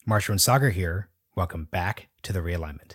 Marshall and Sagar here. Welcome back to The Realignment.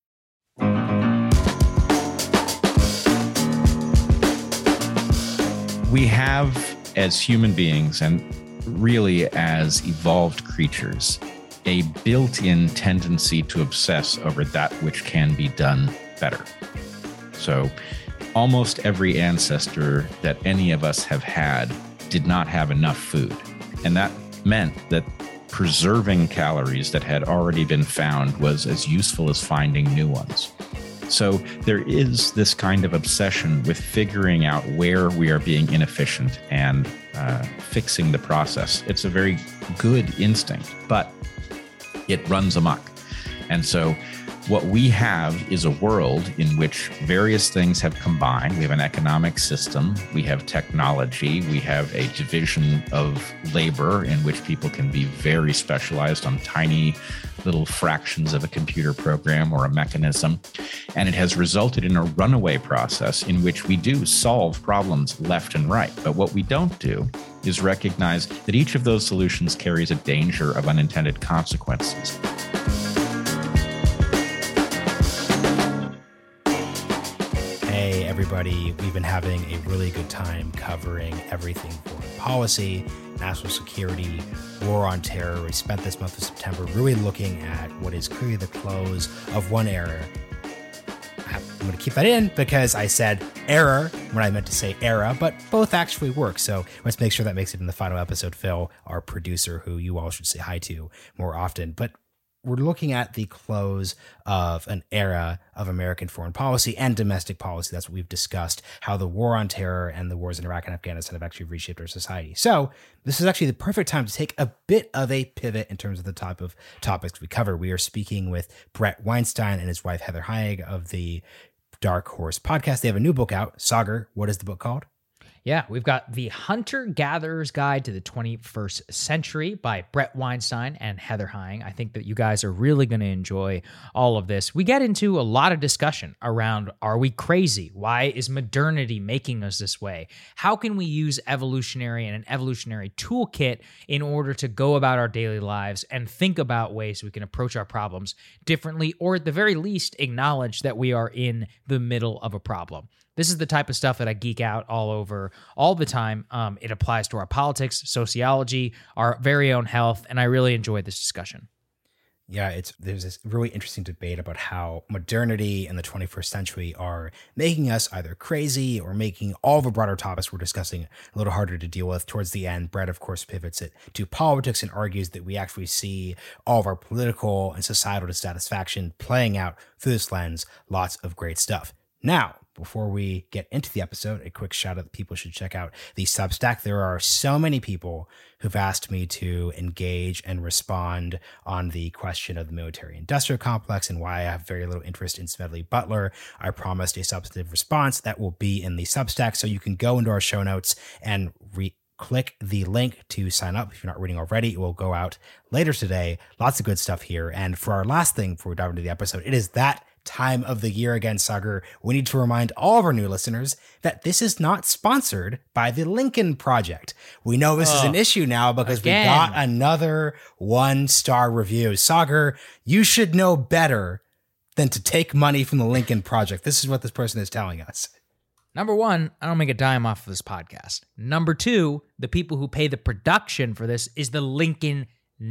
We have, as human beings and really as evolved creatures, a built-in tendency to obsess over that which can be done better. So almost every ancestor that any of us have had did not have enough food. And that meant that preserving calories that had already been found was as useful as finding new ones. So there is this kind of obsession with figuring out where we are being inefficient and fixing the process. It's a very good instinct, but it runs amok. And so what we have is a world in which various things have combined. We have an economic system, we have technology, we have a division of labor in which people can be very specialized on tiny little fractions of a computer program or a mechanism. And it has resulted in a runaway process in which we do solve problems left and right. But what we don't do is recognize that each of those solutions carries a danger of unintended consequences. Hey, everybody. We've been having a really good time covering everything foreign policy, national security, war on terror. We spent this month of September really looking at what is clearly the close of one era. I'm going to keep that in because I said error when I meant to say era, but both actually work. So let's make sure that makes it in the final episode. Phil, our producer, who you all should say hi to more often. But we're looking at the close of an era of American foreign policy and domestic policy. That's what we've discussed, how the war on terror and the wars in Iraq and Afghanistan have actually reshaped our society. So this is actually the perfect time to take a bit of a pivot in terms of the type of topics we cover. We are speaking with Bret Weinstein and his wife, Heather Heying, of the Dark Horse podcast. They have a new book out. Sagar, what is the book called? Yeah, we've got The Hunter-Gatherer's Guide to the 21st Century by Bret Weinstein and Heather Heying. I think that you guys are really going to enjoy all of this. We get into a lot of discussion around, are we crazy? Why is modernity making us this way? How can we use evolutionary and an evolutionary toolkit in order to go about our daily lives and think about ways we can approach our problems differently, or at the very least, acknowledge that we are in the middle of a problem? This is the type of stuff that I geek out all over all the time. It applies to our politics, sociology, our very own health, and I really enjoyed this discussion. Yeah, there's this really interesting debate about how modernity and the 21st century are making us either crazy or making all the broader topics we're discussing a little harder to deal with. Towards the end, Bret, of course, pivots it to politics and argues that we actually see all of our political and societal dissatisfaction playing out through this lens. Lots of great stuff. Now, before we get into the episode, a quick shout out that people should check out the Substack. There are so many people who've asked me to engage and respond on the question of the military industrial complex and why I have very little interest in Smedley Butler. I promised a substantive response that will be in the Substack. So you can go into our show notes and click the link to sign up. If you're not reading already, it will go out later today. Lots of good stuff here. And for our last thing before we dive into the episode, it is that time of the year again, Sagar. We need to remind all of our new listeners that this is not sponsored by the Lincoln Project. We know this is an issue now because we got another 1-star review. Sagar, you should know better than to take money from the Lincoln Project. This is what this person is telling us. Number one, I don't make a dime off of this podcast. Number two, the people who pay the production for this is the Lincoln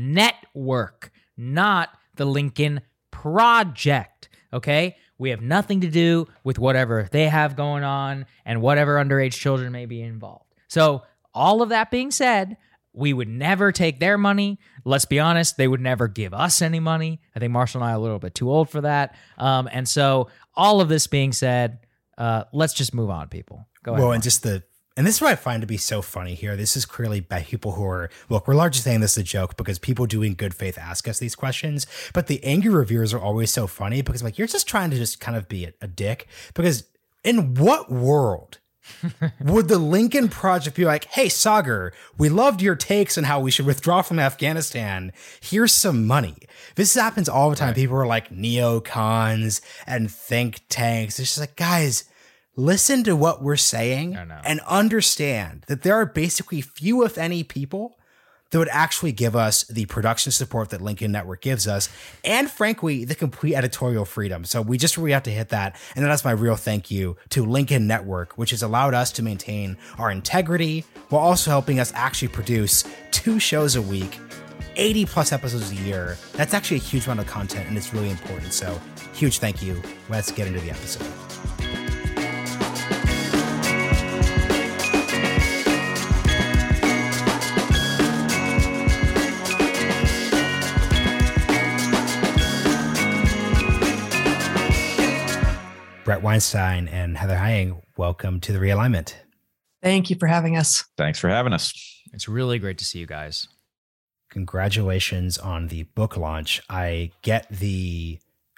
Network, not the Lincoln Project. Okay? We have nothing to do with whatever they have going on and whatever underage children may be involved. So all of that being said, we would never take their money. Let's be honest, they would never give us any money. I think Marshall and I are a little bit too old for that. And so all of this being said, let's just move on, people. Go ahead. Well, and this is what I find to be so funny here. This is clearly by people who are, look, we're largely saying this is a joke because people do in good faith ask us these questions, but the angry reviewers are always so funny because like, you're just trying to just kind of be a dick, because in what world would the Lincoln Project be like, hey, Sagar, we loved your takes on how we should withdraw from Afghanistan. Here's some money. This happens all the time. Right. People are like neocons and think tanks. It's just like, guys, listen to what we're saying and understand that there are basically few, if any, people that would actually give us the production support that Lincoln Network gives us, and frankly, the complete editorial freedom. So we just really have to hit that. And that's my real thank you to Lincoln Network, which has allowed us to maintain our integrity while also helping us actually produce 2 shows a week, 80 plus episodes a year. That's actually a huge amount of content, and it's really important. So huge thank you. Let's get into the episode. Bret Weinstein and Heather Hying, welcome to The Realignment. Thank you for having us. Thanks for having us. It's really great to see you guys. Congratulations on the book launch. I get the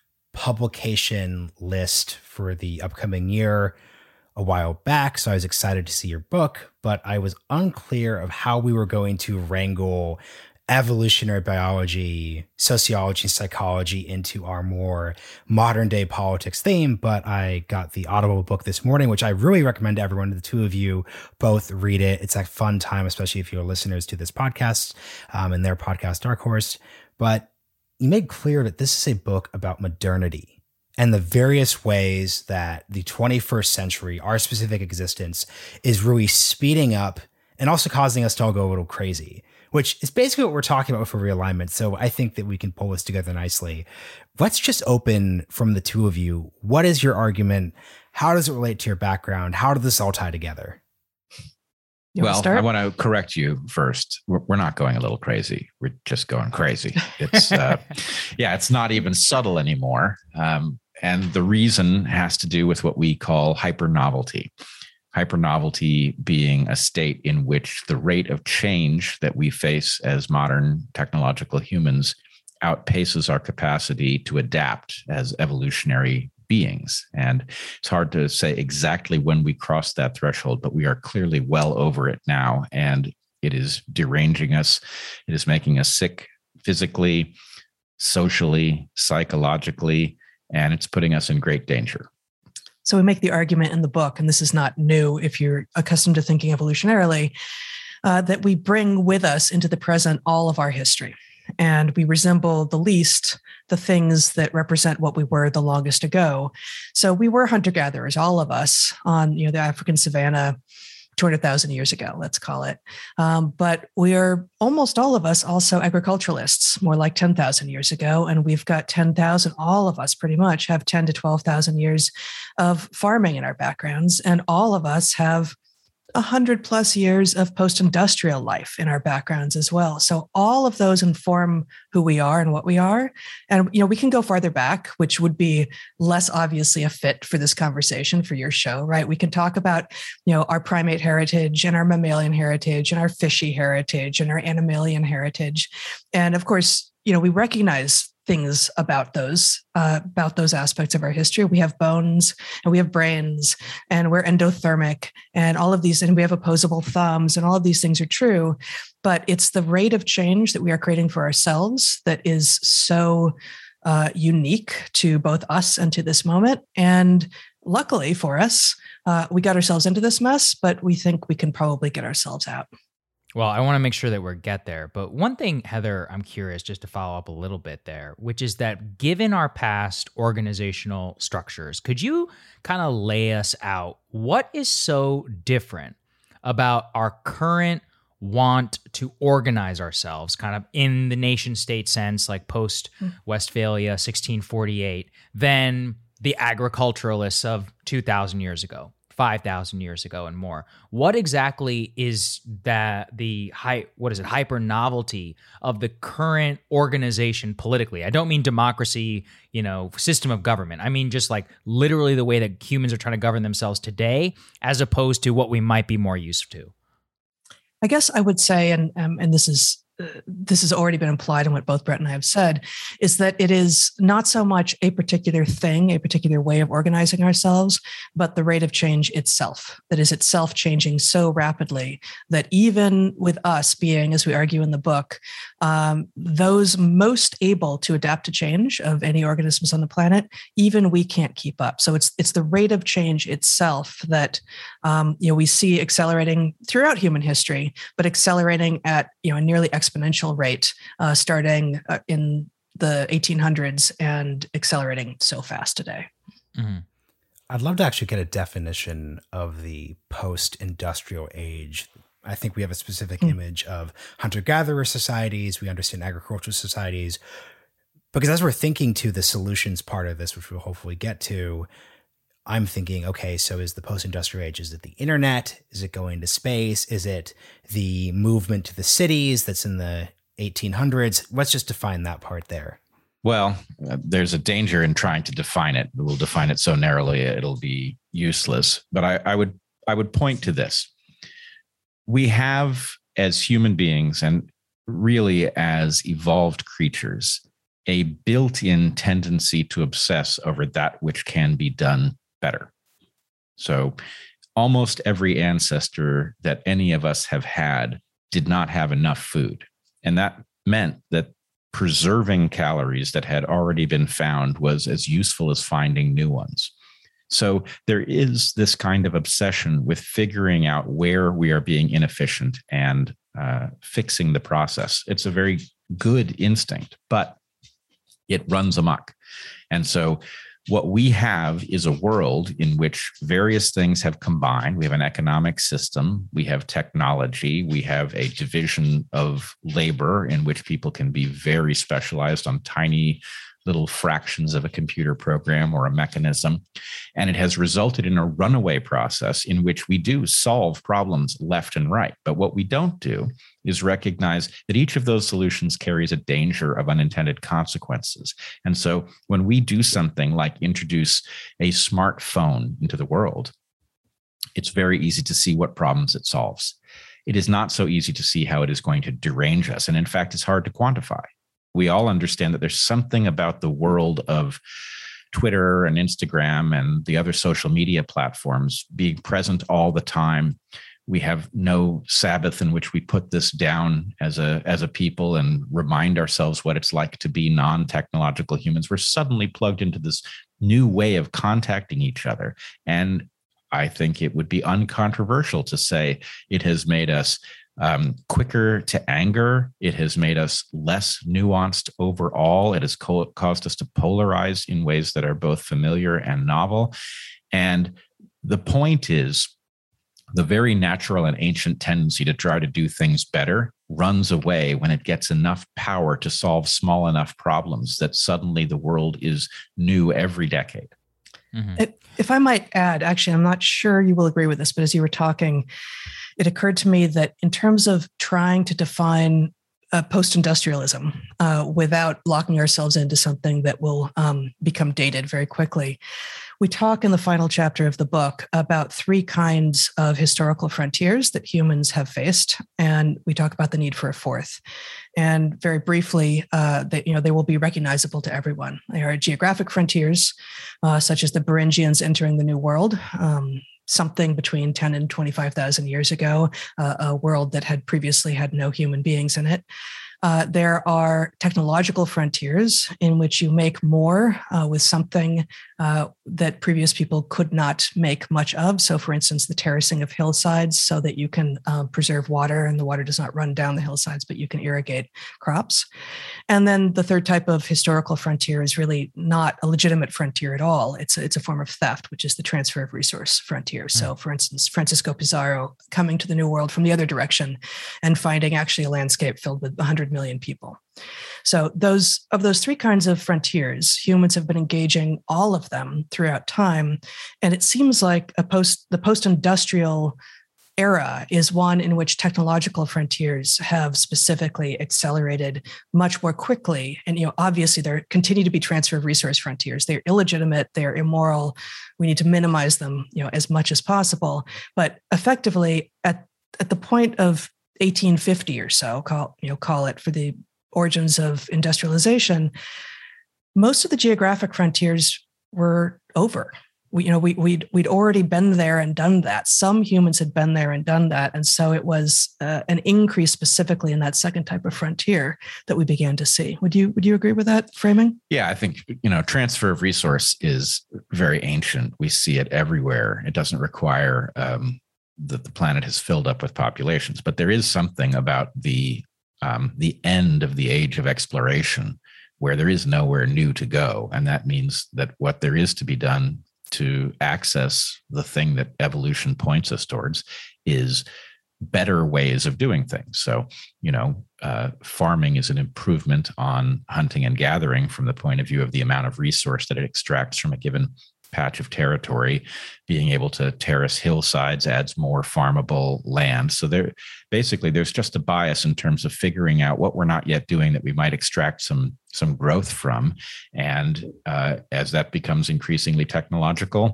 publication list for the upcoming year a while back, so I was excited to see your book, but I was unclear of how we were going to wrangle evolutionary biology, sociology, and psychology into our more modern day politics theme. But I got the Audible book this morning, which I really recommend to everyone. The 2 of you both read it. It's a fun time, especially if you're listeners to this podcast and their podcast, Dark Horse. But you made clear that this is a book about modernity and the various ways that the 21st century, our specific existence, is really speeding up and also causing us to all go a little crazy, which is basically what we're talking about for Realignment. So I think that we can pull this together nicely. Let's just open from the 2 of you. What is your argument? How does it relate to your background? How did this all tie together? Well, I want to correct you first. We're not going a little crazy. We're just going crazy. It's it's not even subtle anymore. And the reason has to do with what we call hypernovelty. Hypernovelty being a state in which the rate of change that we face as modern technological humans outpaces our capacity to adapt as evolutionary beings. And it's hard to say exactly when we cross that threshold, but we are clearly well over it now. And it is deranging us. It is making us sick physically, socially, psychologically, and it's putting us in great danger. So we make the argument in the book, and this is not new if you're accustomed to thinking evolutionarily, that we bring with us into the present all of our history. And we resemble the least the things that represent what we were the longest ago. So we were hunter-gatherers, all of us, on the African savanna 200,000 years ago, let's call it. But we are almost all of us also agriculturalists, more like 10,000 years ago. And we've got 10,000, all of us pretty much have 10 to 12,000 years of farming in our backgrounds. And all of us have 100 plus years of post-industrial life in our backgrounds as well. So all of those inform who we are and what we are. And, we can go farther back, which would be less obviously a fit for this conversation for your show, right? We can talk about, our primate heritage and our mammalian heritage and our fishy heritage and our animalian heritage. And of course, we recognize things about those aspects of our history. We have bones and we have brains and we're endothermic and all of these, and we have opposable thumbs and all of these things are true, but it's the rate of change that we are creating for ourselves that is so unique to both us and to this moment. And luckily for us, we got ourselves into this mess, but we think we can probably get ourselves out. Well, I want to make sure that we get there. But one thing, Heather, I'm curious just to follow up a little bit there, which is that given our past organizational structures, could you kind of lay us out what is so different about our current want to organize ourselves kind of in the nation state sense, like post Westphalia 1648, than the agriculturalists of 2,000 years ago? 5,000 years ago and more. What exactly is hyper novelty of the current organization politically? I don't mean democracy, system of government. I mean just like literally the way that humans are trying to govern themselves today, as opposed to what we might be more used to. I guess I would say, and this is this has already been implied in what both Brett and I have said, is that it is not so much a particular thing, a particular way of organizing ourselves, but the rate of change itself, that is itself changing so rapidly that even with us being, as we argue in the book, those most able to adapt to change of any organisms on the planet, even we can't keep up. So it's the rate of change itself that we see accelerating throughout human history, but accelerating at a nearly exponential rate, starting in the 1800s and accelerating so fast today. Mm-hmm. I'd love to actually get a definition of the post-industrial age. I think we have a specific image of hunter-gatherer societies. We understand agricultural societies. Because as we're thinking to the solutions part of this, which we'll hopefully get to, I'm thinking, okay, so is the post-industrial age, is it the internet? Is it going to space? Is it the movement to the cities that's in the 1800s? Let's just define that part there. Well, there's a danger in trying to define it. We'll define it so narrowly it'll be useless. But I would point to this. We have, as human beings and really as evolved creatures, a built-in tendency to obsess over that which can be done better. So almost every ancestor that any of us have had did not have enough food. And that meant that preserving calories that had already been found was as useful as finding new ones. So there is this kind of obsession with figuring out where we are being inefficient and fixing the process. It's a very good instinct, but it runs amok. And so what we have is a world in which various things have combined. We have an economic system, we have technology, we have a division of labor in which people can be very specialized on tiny little fractions of a computer program or a mechanism. And it has resulted in a runaway process in which we do solve problems left and right. But what we don't do is recognize that each of those solutions carries a danger of unintended consequences. And so when we do something like introduce a smartphone into the world, it's very easy to see what problems it solves. It is not so easy to see how it is going to derange us. And in fact, it's hard to quantify. We all understand that there's something about the world of Twitter and Instagram and the other social media platforms being present all the time. We have no Sabbath in which we put this down as a people and remind ourselves what it's like to be non-technological humans. We're suddenly plugged into this new way of contacting each other. And I think it would be uncontroversial to say it has made us quicker to anger. It has made us less nuanced overall. It has caused us to polarize in ways that are both familiar and novel. And the point is, the very natural and ancient tendency to try to do things better runs away when it gets enough power to solve small enough problems that suddenly the world is new every decade. Mm-hmm. If I might add, actually, I'm not sure you will agree with this, but as you were talking, it occurred to me that in terms of trying to define post-industrialism without locking ourselves into something that will become dated very quickly, we talk in the final chapter of the book about three kinds of historical frontiers that humans have faced, and we talk about the need for a fourth. And very briefly, they will be recognizable to everyone. They are geographic frontiers, such as the Beringians entering the New World, something between 10 and 25,000 years ago, a world that had previously had no human beings in it. There are technological frontiers in which you make more with something that previous people could not make much of. So, for instance, the terracing of hillsides so that you can preserve water and the water does not run down the hillsides, but you can irrigate crops. And then the third type of historical frontier is really not a legitimate frontier at all. It's a form of theft, which is the transfer of resource frontier. So, for instance, Francisco Pizarro coming to the New World from the other direction and finding actually a landscape filled with 100 million people. So of those three kinds of frontiers, humans have been engaging all of them throughout time. And it seems like the post-industrial era is one in which technological frontiers have specifically accelerated much more quickly. And, obviously there continue to be transfer of resource frontiers. They're illegitimate, they're immoral. We need to minimize them, as much as possible. But effectively at the point of 1850 or so, call it, for the origins of industrialization, most of the geographic frontiers were over. We'd already been there and done that. Some humans had been there and done that. And so it was an increase specifically in that second type of frontier that we began to see. Would you agree with that framing? Yeah, I think, transfer of resource is very ancient. We see it everywhere. It doesn't require that the planet has filled up with populations, but there is something about the end of the age of exploration where there is nowhere new to go. And that means that what there is to be done to access the thing that evolution points us towards is better ways of doing things. So, farming is an improvement on hunting and gathering from the point of view of the amount of resource that it extracts from a given patch of territory. Being able to terrace hillsides adds more farmable land. So there's just a bias in terms of figuring out what we're not yet doing that we might extract some growth from. And as that becomes increasingly technological,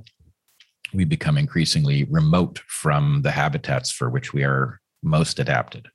we become increasingly remote from the habitats for which we are most adapted.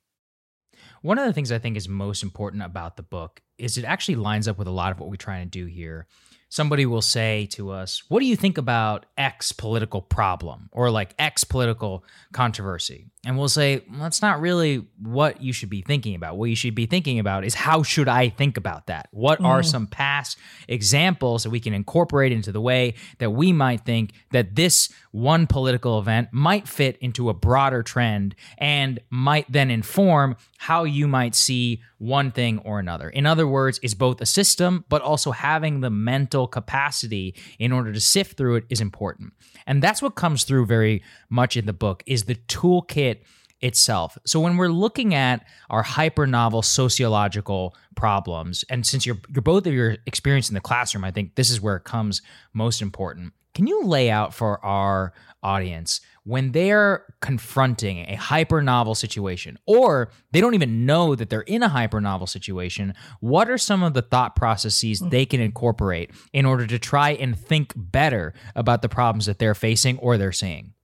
One of the things I think is most important about the book is it actually lines up with a lot of what we're trying to do here. Somebody will say to us, what do you think about X political problem or like X political controversy? And we'll say, well, that's not really what you should be thinking about. What you should be thinking about is, how should I think about that? What are some past examples that we can incorporate into the way that we might think that this one political event might fit into a broader trend and might then inform how you might see one thing or another? In other words, is both a system, but also having the mental capacity in order to sift through it is important. And that's what comes through very much in the book, is the toolkit itself. So when we're looking at our hyper-novel sociological problems, and since you're both of your experience in the classroom, I think this is where it comes most important. Can you lay out for our audience, when they're confronting a hyper-novel situation, or they don't even know that they're in a hyper-novel situation, what are some of the thought processes they can incorporate in order to try and think better about the problems that they're facing or they're seeing?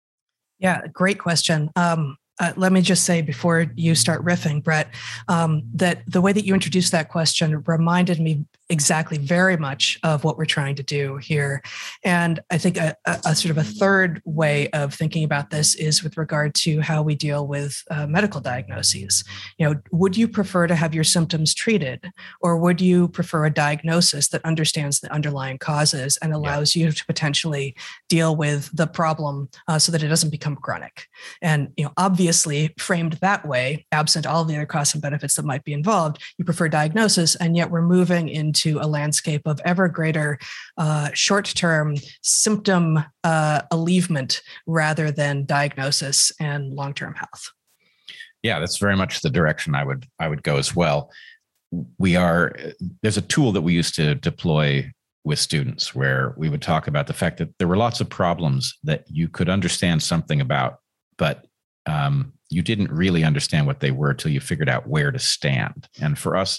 Yeah, great question. Let me just say before you start riffing, Brett, that the way that you introduced that question reminded me exactly very much of what we're trying to do here. And I think a sort of a third way of thinking about this is with regard to how we deal with medical diagnoses. Would you prefer to have your symptoms treated, or would you prefer a diagnosis that understands the underlying causes and allows you to potentially deal with the problem so that it doesn't become chronic? And obviously framed that way, absent all of the other costs and benefits that might be involved, you prefer diagnosis, and yet we're moving into a landscape of ever greater short-term symptom alleviation rather than diagnosis and long-term health. Yeah, that's very much the direction I would go as well. There's a tool that we used to deploy with students where we would talk about the fact that there were lots of problems that you could understand something about, but you didn't really understand what they were till you figured out where to stand. And for us,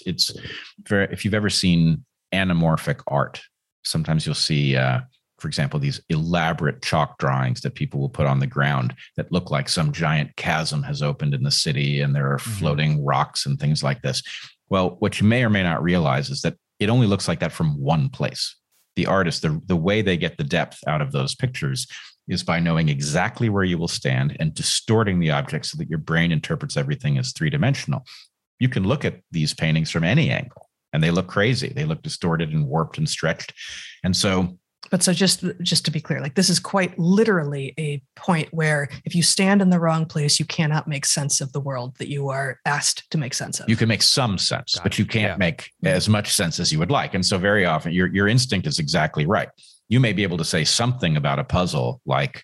if you've ever seen anamorphic art, sometimes you'll see, for example, these elaborate chalk drawings that people will put on the ground that look like some giant chasm has opened in the city and there are floating rocks and things like this. Well, what you may or may not realize is that it only looks like that from one place. The artist, the way they get the depth out of those pictures is by knowing exactly where you will stand and distorting the object so that your brain interprets everything as three-dimensional. You can look at these paintings from any angle and they look crazy. They look distorted and warped and stretched. And so just to be clear, like, this is quite literally a point where if you stand in the wrong place, you cannot make sense of the world that you are asked to make sense of. You can make some sense, but you can't make as much sense as you would like. And so very often your instinct is exactly right. You may be able to say something about a puzzle like,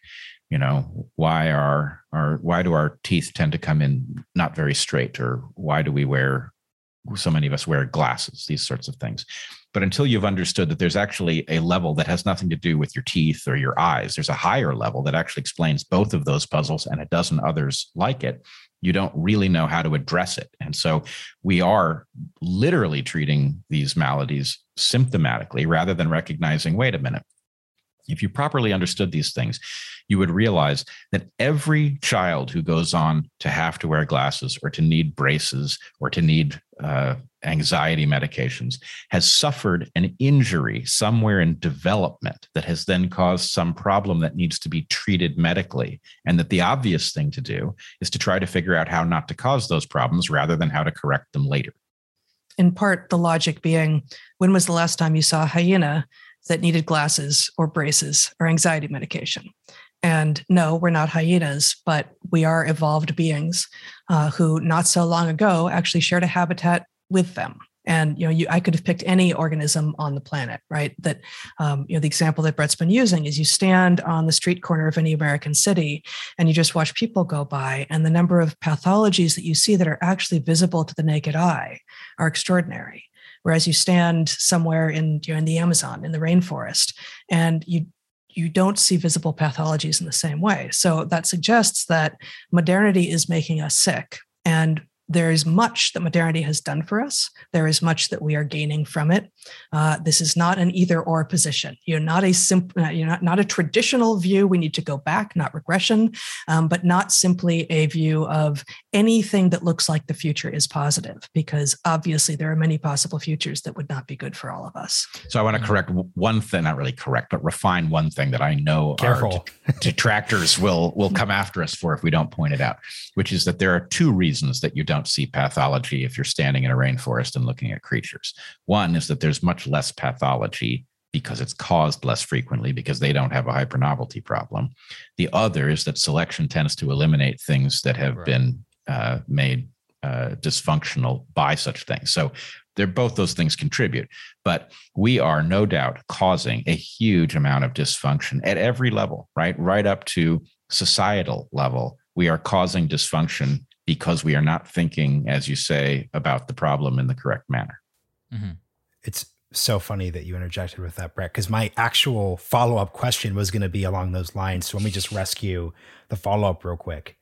why do our teeth tend to come in not very straight, or why do so many of us wear glasses, these sorts of things. But until you've understood that there's actually a level that has nothing to do with your teeth or your eyes, there's a higher level that actually explains both of those puzzles and a dozen others like it, you don't really know how to address it. And so we are literally treating these maladies symptomatically rather than recognizing, wait a minute, If you properly understood these things, you would realize that every child who goes on to have to wear glasses or to need braces or to need anxiety medications has suffered an injury somewhere in development that has then caused some problem that needs to be treated medically. And that the obvious thing to do is to try to figure out how not to cause those problems rather than how to correct them later. In part, the logic being, when was the last time you saw a hyena that needed glasses or braces or anxiety medication? And no, we're not hyenas, but we are evolved beings who not so long ago actually shared a habitat with them. And I could have picked any organism on the planet, right? That the example that Brett's been using is you stand on the street corner of any American city and you just watch people go by, and the number of pathologies that you see that are actually visible to the naked eye are extraordinary. Whereas you stand somewhere in the Amazon, in the rainforest, and you don't see visible pathologies in the same way. So that suggests that modernity is making us sick. And there is much that modernity has done for us. There is much that we are gaining from it. This is not an either-or position. Not a traditional view. We need to go back, not regression, but not simply a view of anything that looks like the future is positive, because obviously there are many possible futures that would not be good for all of us. So I want to correct one thing, not really correct, but refine one thing that I know Careful. Our detractors will come after us for if we don't point it out, which is that there are two reasons that you don't see pathology if you're standing in a rainforest and looking at creatures. One is that there's much less pathology because it's caused less frequently because they don't have a hypernovelty problem. The other is that selection tends to eliminate things that have been made dysfunctional by such things. So both those things contribute, but we are no doubt causing a huge amount of dysfunction at every level, right up to societal level. We are causing dysfunction because we are not thinking, as you say, about the problem in the correct manner. Mm-hmm. It's so funny that you interjected with that, Brett, because my actual follow-up question was going to be along those lines. So let me just rescue the follow-up real quick.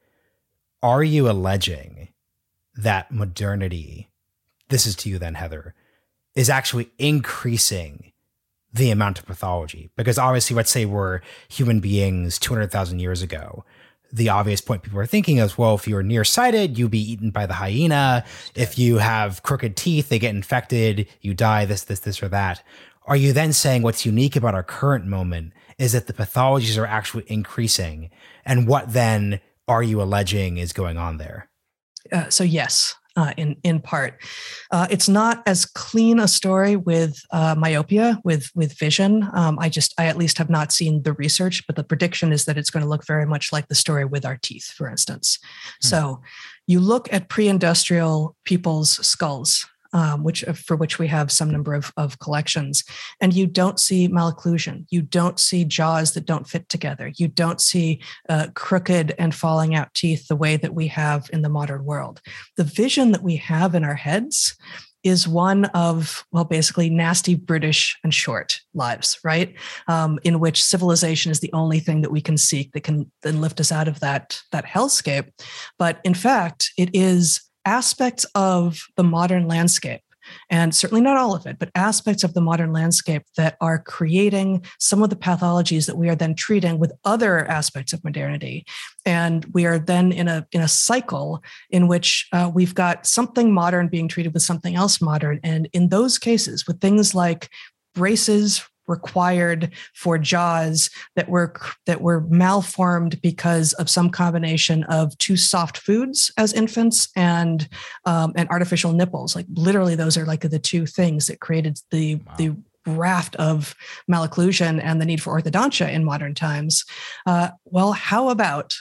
Are you alleging that modernity, this is to you then, Heather, is actually increasing the amount of pathology? Because obviously, let's say we're human beings 200,000 years ago. The obvious point people are thinking is, well, if you're nearsighted, you'd be eaten by the hyena. If you have crooked teeth, they get infected, you die, this, or that. Are you then saying what's unique about our current moment is that the pathologies are actually increasing? And what then are you alleging is going on there? So yes, in part. It's not as clean a story with myopia, with vision. I at least have not seen the research, but the prediction is that it's going to look very much like the story with our teeth, for instance. So you look at pre-industrial people's skulls, for which we have some number of collections, and you don't see malocclusion. You don't see jaws that don't fit together. You don't see crooked and falling out teeth the way that we have in the modern world. The vision that we have in our heads is one of, well, basically nasty, brutish, and short lives, right? In which civilization is the only thing that we can seek that can then lift us out of that hellscape. But in fact, it is aspects of the modern landscape, and certainly not all of it, but aspects of the modern landscape that are creating some of the pathologies that we are then treating with other aspects of modernity. And we are then in a cycle in which we've got something modern being treated with something else modern. And in those cases, with things like braces required for jaws that were malformed because of some combination of too soft foods as infants and artificial nipples. Like literally, those are like the two things that created the raft of malocclusion and the need for orthodontia in modern times. Well, how about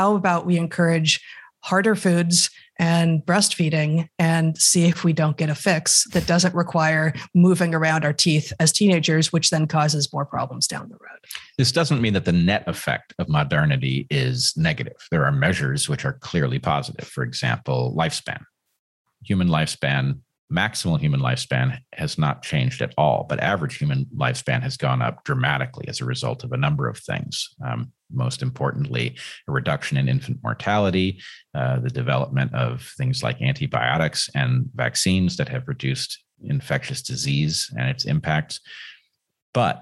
we encourage harder foods and breastfeeding and see if we don't get a fix that doesn't require moving around our teeth as teenagers, which then causes more problems down the road. This doesn't mean that the net effect of modernity is negative. There are measures which are clearly positive. For example, lifespan. Human lifespan, maximal human lifespan has not changed at all, but average human lifespan has gone up dramatically as a result of a number of things. Most importantly, a reduction in infant mortality, the development of things like antibiotics and vaccines that have reduced infectious disease and its impacts. But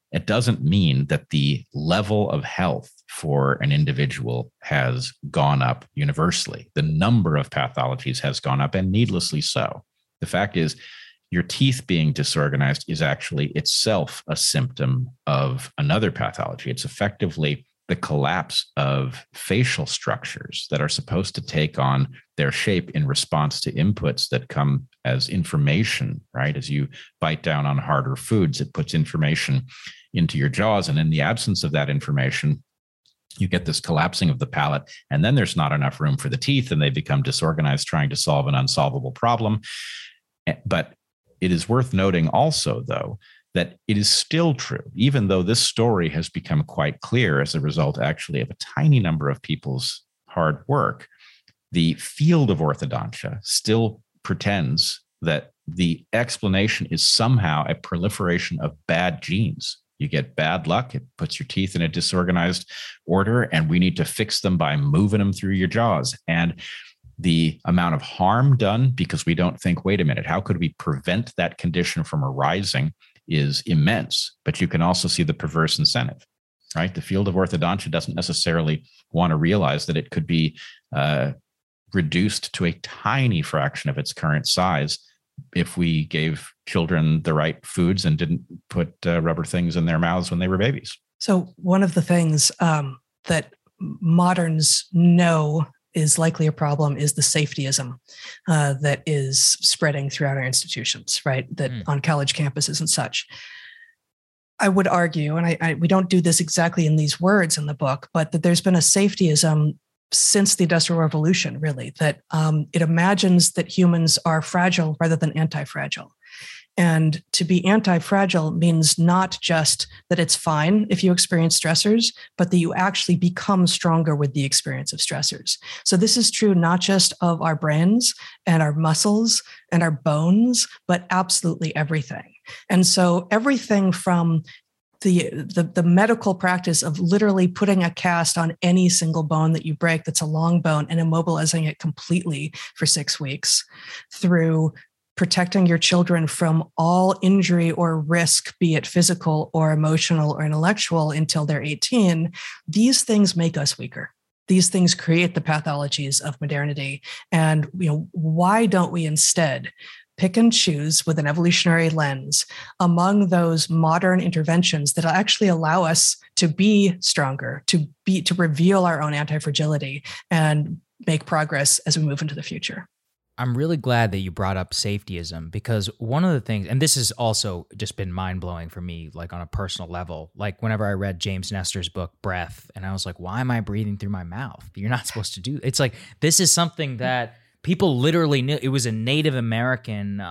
It doesn't mean that the level of health for an individual has gone up universally. The number of pathologies has gone up, and needlessly so. The fact is, your teeth being disorganized is actually itself a symptom of another pathology. It's effectively the collapse of facial structures that are supposed to take on their shape in response to inputs that come as information, right? As you bite down on harder foods, it puts information into your jaws. And in the absence of that information, you get this collapsing of the palate, and then there's not enough room for the teeth, and they become disorganized, trying to solve an unsolvable problem. But it is worth noting also, though, that it is still true, even though this story has become quite clear as a result actually of a tiny number of people's hard work, the field of orthodontia still pretends that the explanation is somehow a proliferation of bad genes. You get bad luck, it puts your teeth in a disorganized order, and we need to fix them by moving them through your jaws. And the amount of harm done because we don't think, wait a minute, how could we prevent that condition from arising, is immense. But you can also see the perverse incentive, right? The field of orthodontia doesn't necessarily want to realize that it could be reduced to a tiny fraction of its current size if we gave children the right foods and didn't put rubber things in their mouths when they were babies. So one of the things that moderns know is likely a problem is the safetyism that is spreading throughout our institutions, right? That on college campuses and such. I would argue, and we don't do this exactly in these words in the book, but that there's been a safetyism since the Industrial Revolution, really, that it imagines that humans are fragile rather than anti-fragile. And to be anti-fragile means not just that it's fine if you experience stressors, but that you actually become stronger with the experience of stressors. So this is true not just of our brains and our muscles and our bones, but absolutely everything. And so everything from the medical practice of literally putting a cast on any single bone that you break that's a long bone and immobilizing it completely for 6 weeks, through protecting your children from all injury or risk, be it physical or emotional or intellectual, until they're 18, these things make us weaker. These things create the pathologies of modernity. And why don't we instead pick and choose with an evolutionary lens among those modern interventions that actually allow us to be stronger, to reveal our own anti-fragility and make progress as we move into the future? I'm really glad that you brought up safetyism, because one of the things, and this has also just been mind-blowing for me, like on a personal level, like whenever I read James Nestor's book, Breath, and I was like, why am I breathing through my mouth? You're not supposed to do, it's like, this is something that people literally knew. It was a Native American,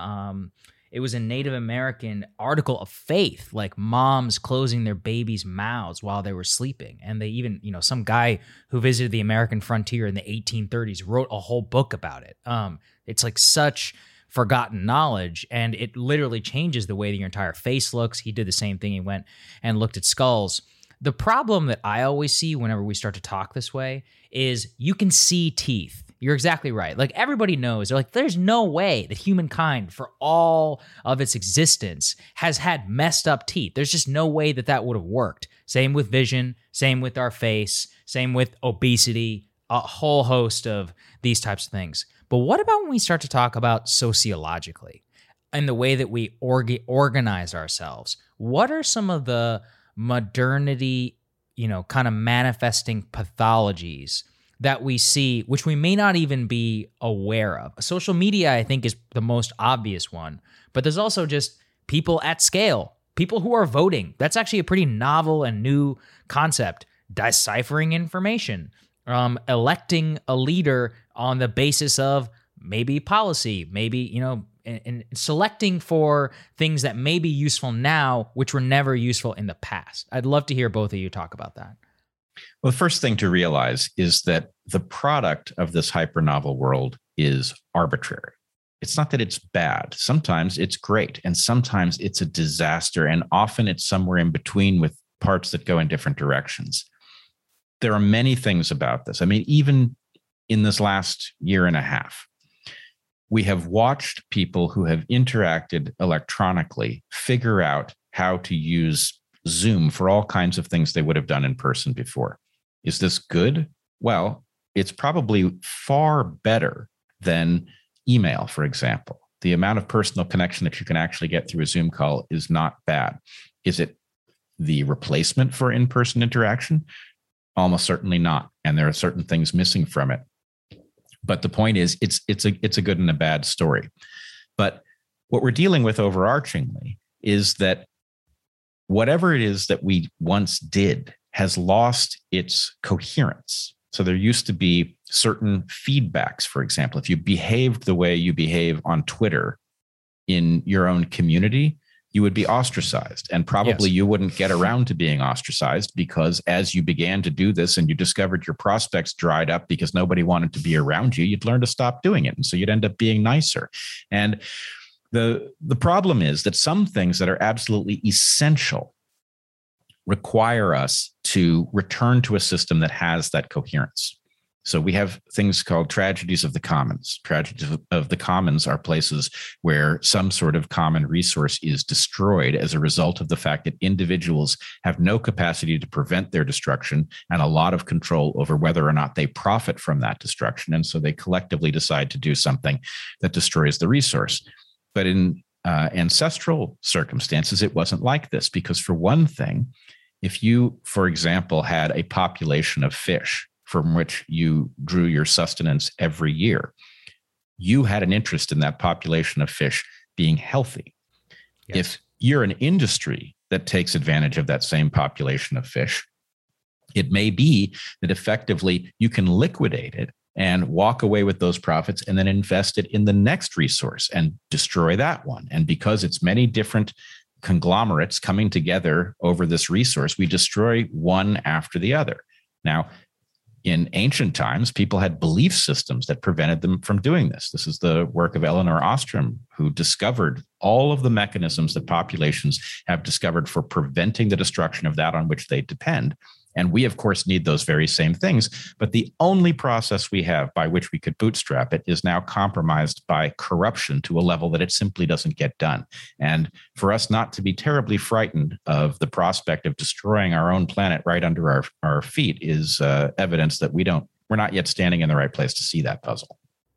article of faith, like moms closing their babies' mouths while they were sleeping. And they even, some guy who visited the American frontier in the 1830s wrote a whole book about it. It's like such forgotten knowledge, and it literally changes the way that your entire face looks. He did the same thing. He went and looked at skulls. The problem that I always see whenever we start to talk this way is you can see teeth. You're exactly right. Like, everybody knows, they're like, there's no way that humankind for all of its existence has had messed up teeth. There's just no way that would have worked. Same with vision, same with our face, same with obesity, a whole host of these types of things. But what about when we start to talk about sociologically and the way that we organize ourselves? What are some of the modernity, kind of manifesting pathologies that we see, which we may not even be aware of? Social media, I think, is the most obvious one, but there's also just people at scale, people who are voting. That's actually a pretty novel and new concept. Deciphering information, electing a leader on the basis of maybe policy, maybe, and selecting for things that may be useful now, which were never useful in the past. I'd love to hear both of you talk about that. Well, the first thing to realize is that the product of this hypernovel world is arbitrary. It's not that it's bad. Sometimes it's great, and sometimes it's a disaster, and often it's somewhere in between with parts that go in different directions. There are many things about this. I mean, even in this last year and a half, we have watched people who have interacted electronically figure out how to use Zoom for all kinds of things they would have done in person before. Is this good? Well, it's probably far better than email, for example. The amount of personal connection that you can actually get through a Zoom call is not bad. Is it the replacement for in-person interaction? Almost certainly not. And there are certain things missing from it. But the point is, it's a good and a bad story. But what we're dealing with overarchingly is that whatever it is that we once did has lost its coherence. So there used to be certain feedbacks. For example, if you behaved the way you behave on Twitter in your own community, you would be ostracized. And probably you wouldn't get around to being ostracized, because as you began to do this and you discovered your prospects dried up because nobody wanted to be around you, you'd learn to stop doing it. And so you'd end up being nicer. And the problem is that some things that are absolutely essential require us to return to a system that has that coherence. So we have things called tragedies of the commons. Tragedies of the commons are places where some sort of common resource is destroyed as a result of the fact that individuals have no capacity to prevent their destruction and a lot of control over whether or not they profit from that destruction. And so they collectively decide to do something that destroys the resource. But in ancestral circumstances, it wasn't like this, because for one thing, if you, for example, had a population of fish from which you drew your sustenance every year, you had an interest in that population of fish being healthy. Yes. If you're an industry that takes advantage of that same population of fish, it may be that effectively you can liquidate it and walk away with those profits and then invest it in the next resource and destroy that one. And because it's many different conglomerates coming together over this resource, we destroy one after the other. Now, in ancient times, people had belief systems that prevented them from doing this. This is the work of Elinor Ostrom, who discovered all of the mechanisms that populations have discovered for preventing the destruction of that on which they depend. And we, of course, need those very same things. But the only process we have by which we could bootstrap it is now compromised by corruption to a level that it simply doesn't get done. And for us not to be terribly frightened of the prospect of destroying our own planet right under our feet is evidence that we're not yet standing in the right place to see that puzzle.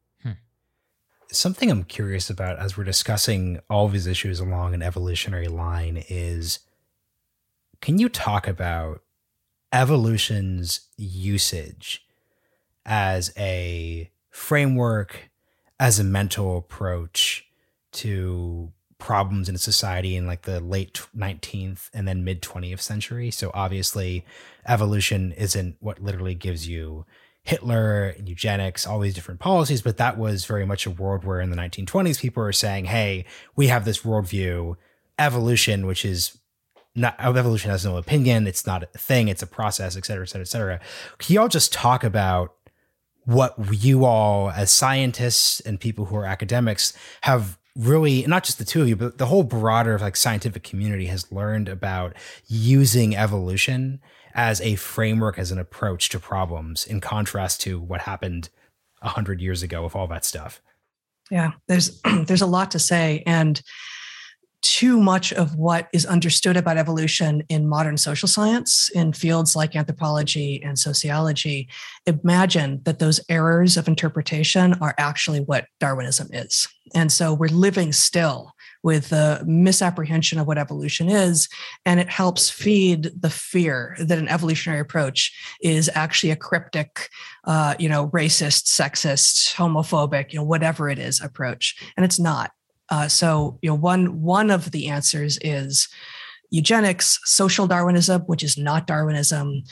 Something I'm curious about as we're discussing all of these issues along an evolutionary line is, can you talk about evolution's usage as a framework, as a mental approach to problems in society in like the late 19th and then mid 20th century? So obviously evolution isn't what literally gives you Hitler, eugenics, all these different policies, but that was very much a world where in the 1920s, people were saying, hey, we have this worldview, evolution, which is not, evolution has no opinion. It's not a thing. It's a process, et cetera, et cetera, et cetera. Can you all just talk about what you all as scientists and people who are academics have really, not just the two of you, but the whole broader like scientific community has learned about using evolution as a framework, as an approach to problems, in contrast to what happened 100 years ago with all that stuff? Yeah, there's a lot to say. And too much of what is understood about evolution in modern social science, in fields like anthropology and sociology, imagine that those errors of interpretation are actually what Darwinism is. And so we're living still with the misapprehension of what evolution is, and it helps feed the fear that an evolutionary approach is actually a cryptic, racist, sexist, homophobic, whatever it is approach, and it's not. So one of the answers is eugenics, social Darwinism, which is not Darwinism.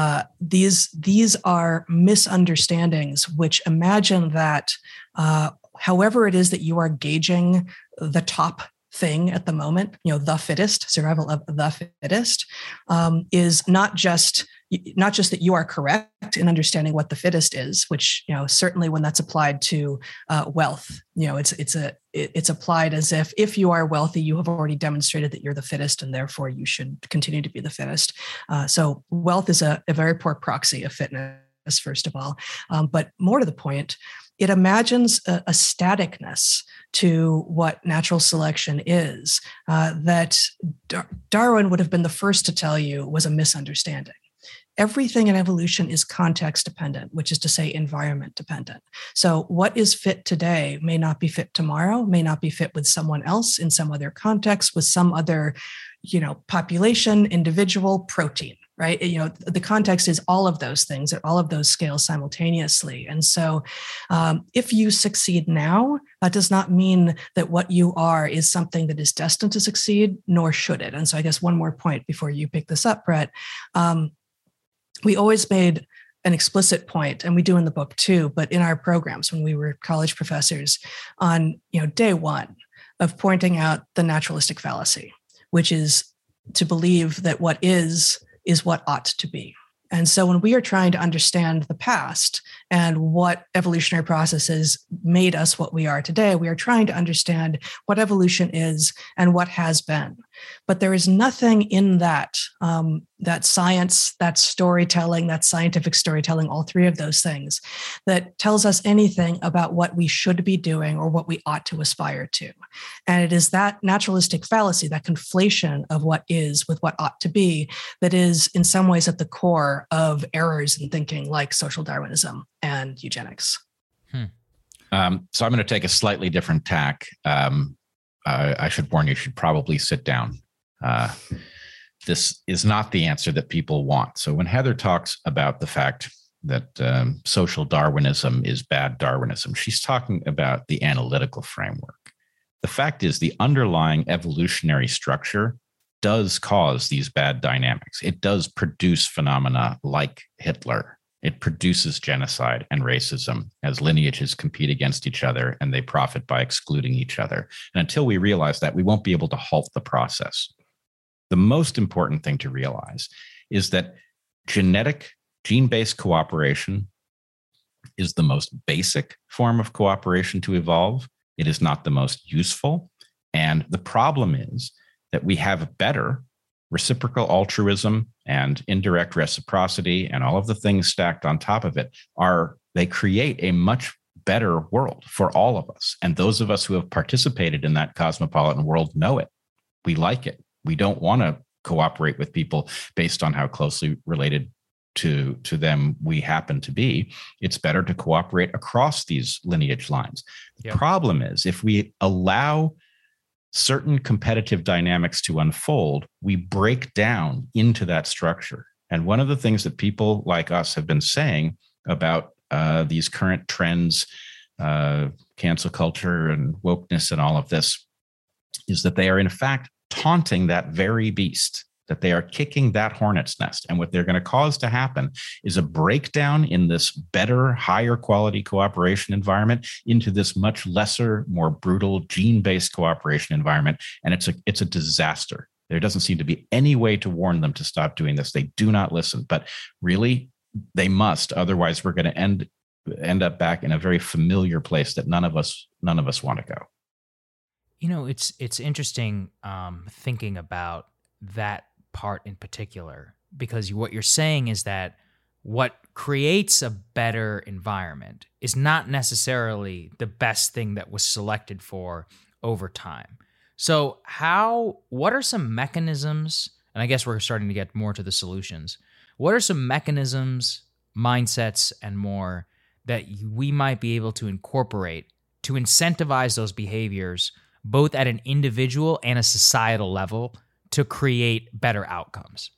These are misunderstandings which imagine that however it is that you are gauging the top thing at the moment, the fittest, survival of the fittest, is not just that you are correct in understanding what the fittest is, which certainly when that's applied to wealth, it's applied as if you are wealthy, you have already demonstrated that you're the fittest, and therefore you should continue to be the fittest. So wealth is a very poor proxy of fitness, first of all, but more to the point, it imagines a staticness to what natural selection is, that Darwin would have been the first to tell you was a misunderstanding. Everything in evolution is context dependent, which is to say environment dependent. So what is fit today may not be fit tomorrow, may not be fit with someone else in some other context, with some other, population, individual, protein, right? The context is all of those things at all of those scales simultaneously. And so if you succeed now, that does not mean that what you are is something that is destined to succeed, nor should it. And so I guess one more point before you pick this up, Brett. We always made an explicit point, and we do in the book too, but in our programs when we were college professors, on day one of pointing out the naturalistic fallacy, which is to believe that what is what ought to be. And so when we are trying to understand the past and what evolutionary processes made us what we are today, we are trying to understand what evolution is and what has been. But there is nothing in that science, that storytelling, that scientific storytelling, all three of those things, that tells us anything about what we should be doing or what we ought to aspire to. And it is that naturalistic fallacy, that conflation of what is with what ought to be, that is in some ways at the core of errors in thinking like social Darwinism and eugenics. So I'm going to take a slightly different tack. I should warn you, should probably sit down. This is not the answer that people want. So when Heather talks about the fact that social Darwinism is bad Darwinism, she's talking about the analytical framework. The fact is the underlying evolutionary structure does cause these bad dynamics. It does produce phenomena like Hitler. It produces genocide and racism as lineages compete against each other and they profit by excluding each other. And until we realize that, we won't be able to halt the process. The most important thing to realize is that gene-based cooperation is the most basic form of cooperation to evolve. It is not the most useful. And the problem is that we have better reciprocal altruism and indirect reciprocity and all of the things stacked on top of it they create a much better world for all of us. And those of us who have participated in that cosmopolitan world know it. We like it. We don't want to cooperate with people based on how closely related to them we happen to be. It's better to cooperate across these lineage lines. The problem is if we allow certain competitive dynamics to unfold, we break down into that structure. And one of the things that people like us have been saying about these current trends, cancel culture and wokeness and all of this, is that they are in fact taunting that very beast, that they are kicking that hornet's nest. And what they're going to cause to happen is a breakdown in this better, higher quality cooperation environment into this much lesser, more brutal gene-based cooperation environment. And it's a disaster. There doesn't seem to be any way to warn them to stop doing this. They do not listen, but really they must. Otherwise, we're going to end up back in a very familiar place that none of us want to go. It's interesting thinking about that part in particular, because what you're saying is that what creates a better environment is not necessarily the best thing that was selected for over time. So what are some mechanisms, and I guess we're starting to get more to the solutions, what are some mechanisms, mindsets, and more that we might be able to incorporate to incentivize those behaviors, both at an individual and a societal level, to create better outcomes?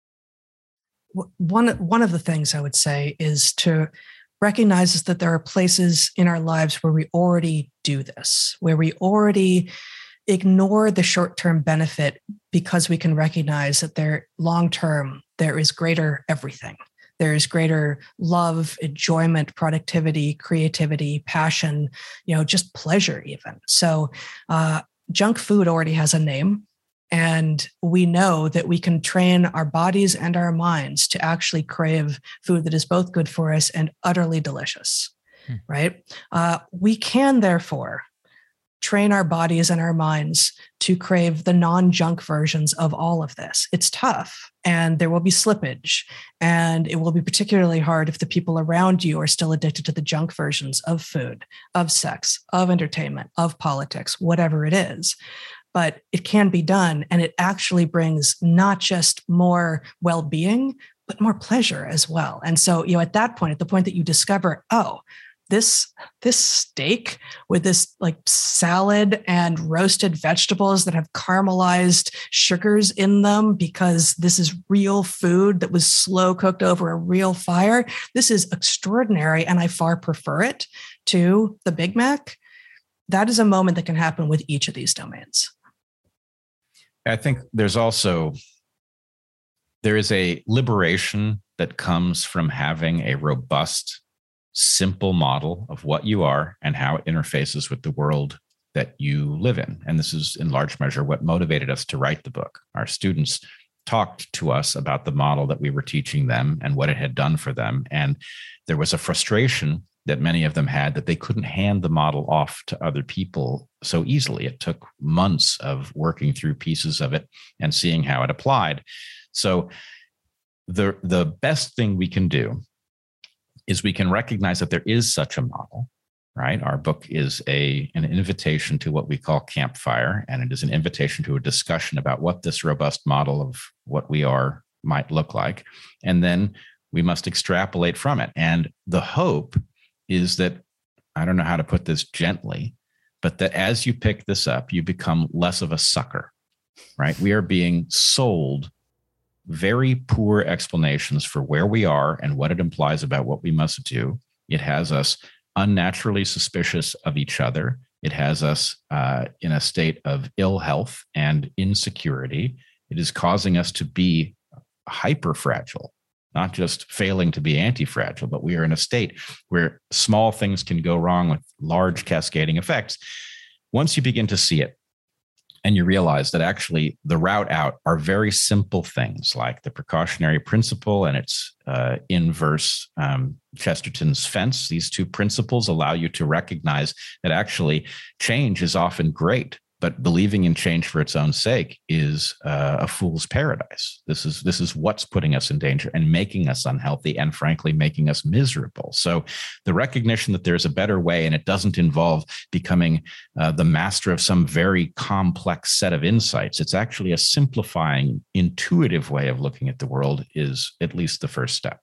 One of the things I would say is to recognize that there are places in our lives where we already do this, where we already ignore the short-term benefit because we can recognize that long-term, there is greater everything. There is greater love, enjoyment, productivity, creativity, passion, just pleasure even. So junk food already has a name. And we know that we can train our bodies and our minds to actually crave food that is both good for us and utterly delicious, right? We can, therefore, train our bodies and our minds to crave the non-junk versions of all of this. It's tough, and there will be slippage, and it will be particularly hard if the people around you are still addicted to the junk versions of food, of sex, of entertainment, of politics, whatever it is. But it can be done, and it actually brings not just more well-being, but more pleasure as well. And so, at that point, at the point that you discover, oh, this steak with this like salad and roasted vegetables that have caramelized sugars in them because this is real food that was slow cooked over a real fire. This is extraordinary, and I far prefer it to the Big Mac. That is a moment that can happen with each of these domains. I think there is a liberation that comes from having a robust, simple model of what you are and how it interfaces with the world that you live in. And this is in large measure what motivated us to write the book. Our students talked to us about the model that we were teaching them and what it had done for them. And there was a frustration that many of them had that they couldn't hand the model off to other people so easily. It took months of working through pieces of it and seeing how it applied. So the best thing we can do is we can recognize that there is such a model, right? Our book is an invitation to what we call Campfire, and it is an invitation to a discussion about what this robust model of what we are might look like. And then we must extrapolate from it. And the hope is that, I don't know how to put this gently, but that as you pick this up, you become less of a sucker, right? We are being sold very poor explanations for where we are and what it implies about what we must do. It has us unnaturally suspicious of each other. It has us in a state of ill health and insecurity. It is causing us to be hyper fragile, not just failing to be anti-fragile, but we are in a state where small things can go wrong with large cascading effects. Once you begin to see it, and you realize that actually the route out are very simple things like the precautionary principle and its inverse, Chesterton's fence. These two principles allow you to recognize that actually change is often great, but believing in change for its own sake is a fool's paradise. This is what's putting us in danger and making us unhealthy and frankly making us miserable. So the recognition that there's a better way and it doesn't involve becoming the master of some very complex set of insights. It's actually a simplifying, intuitive way of looking at the world is at least the first step.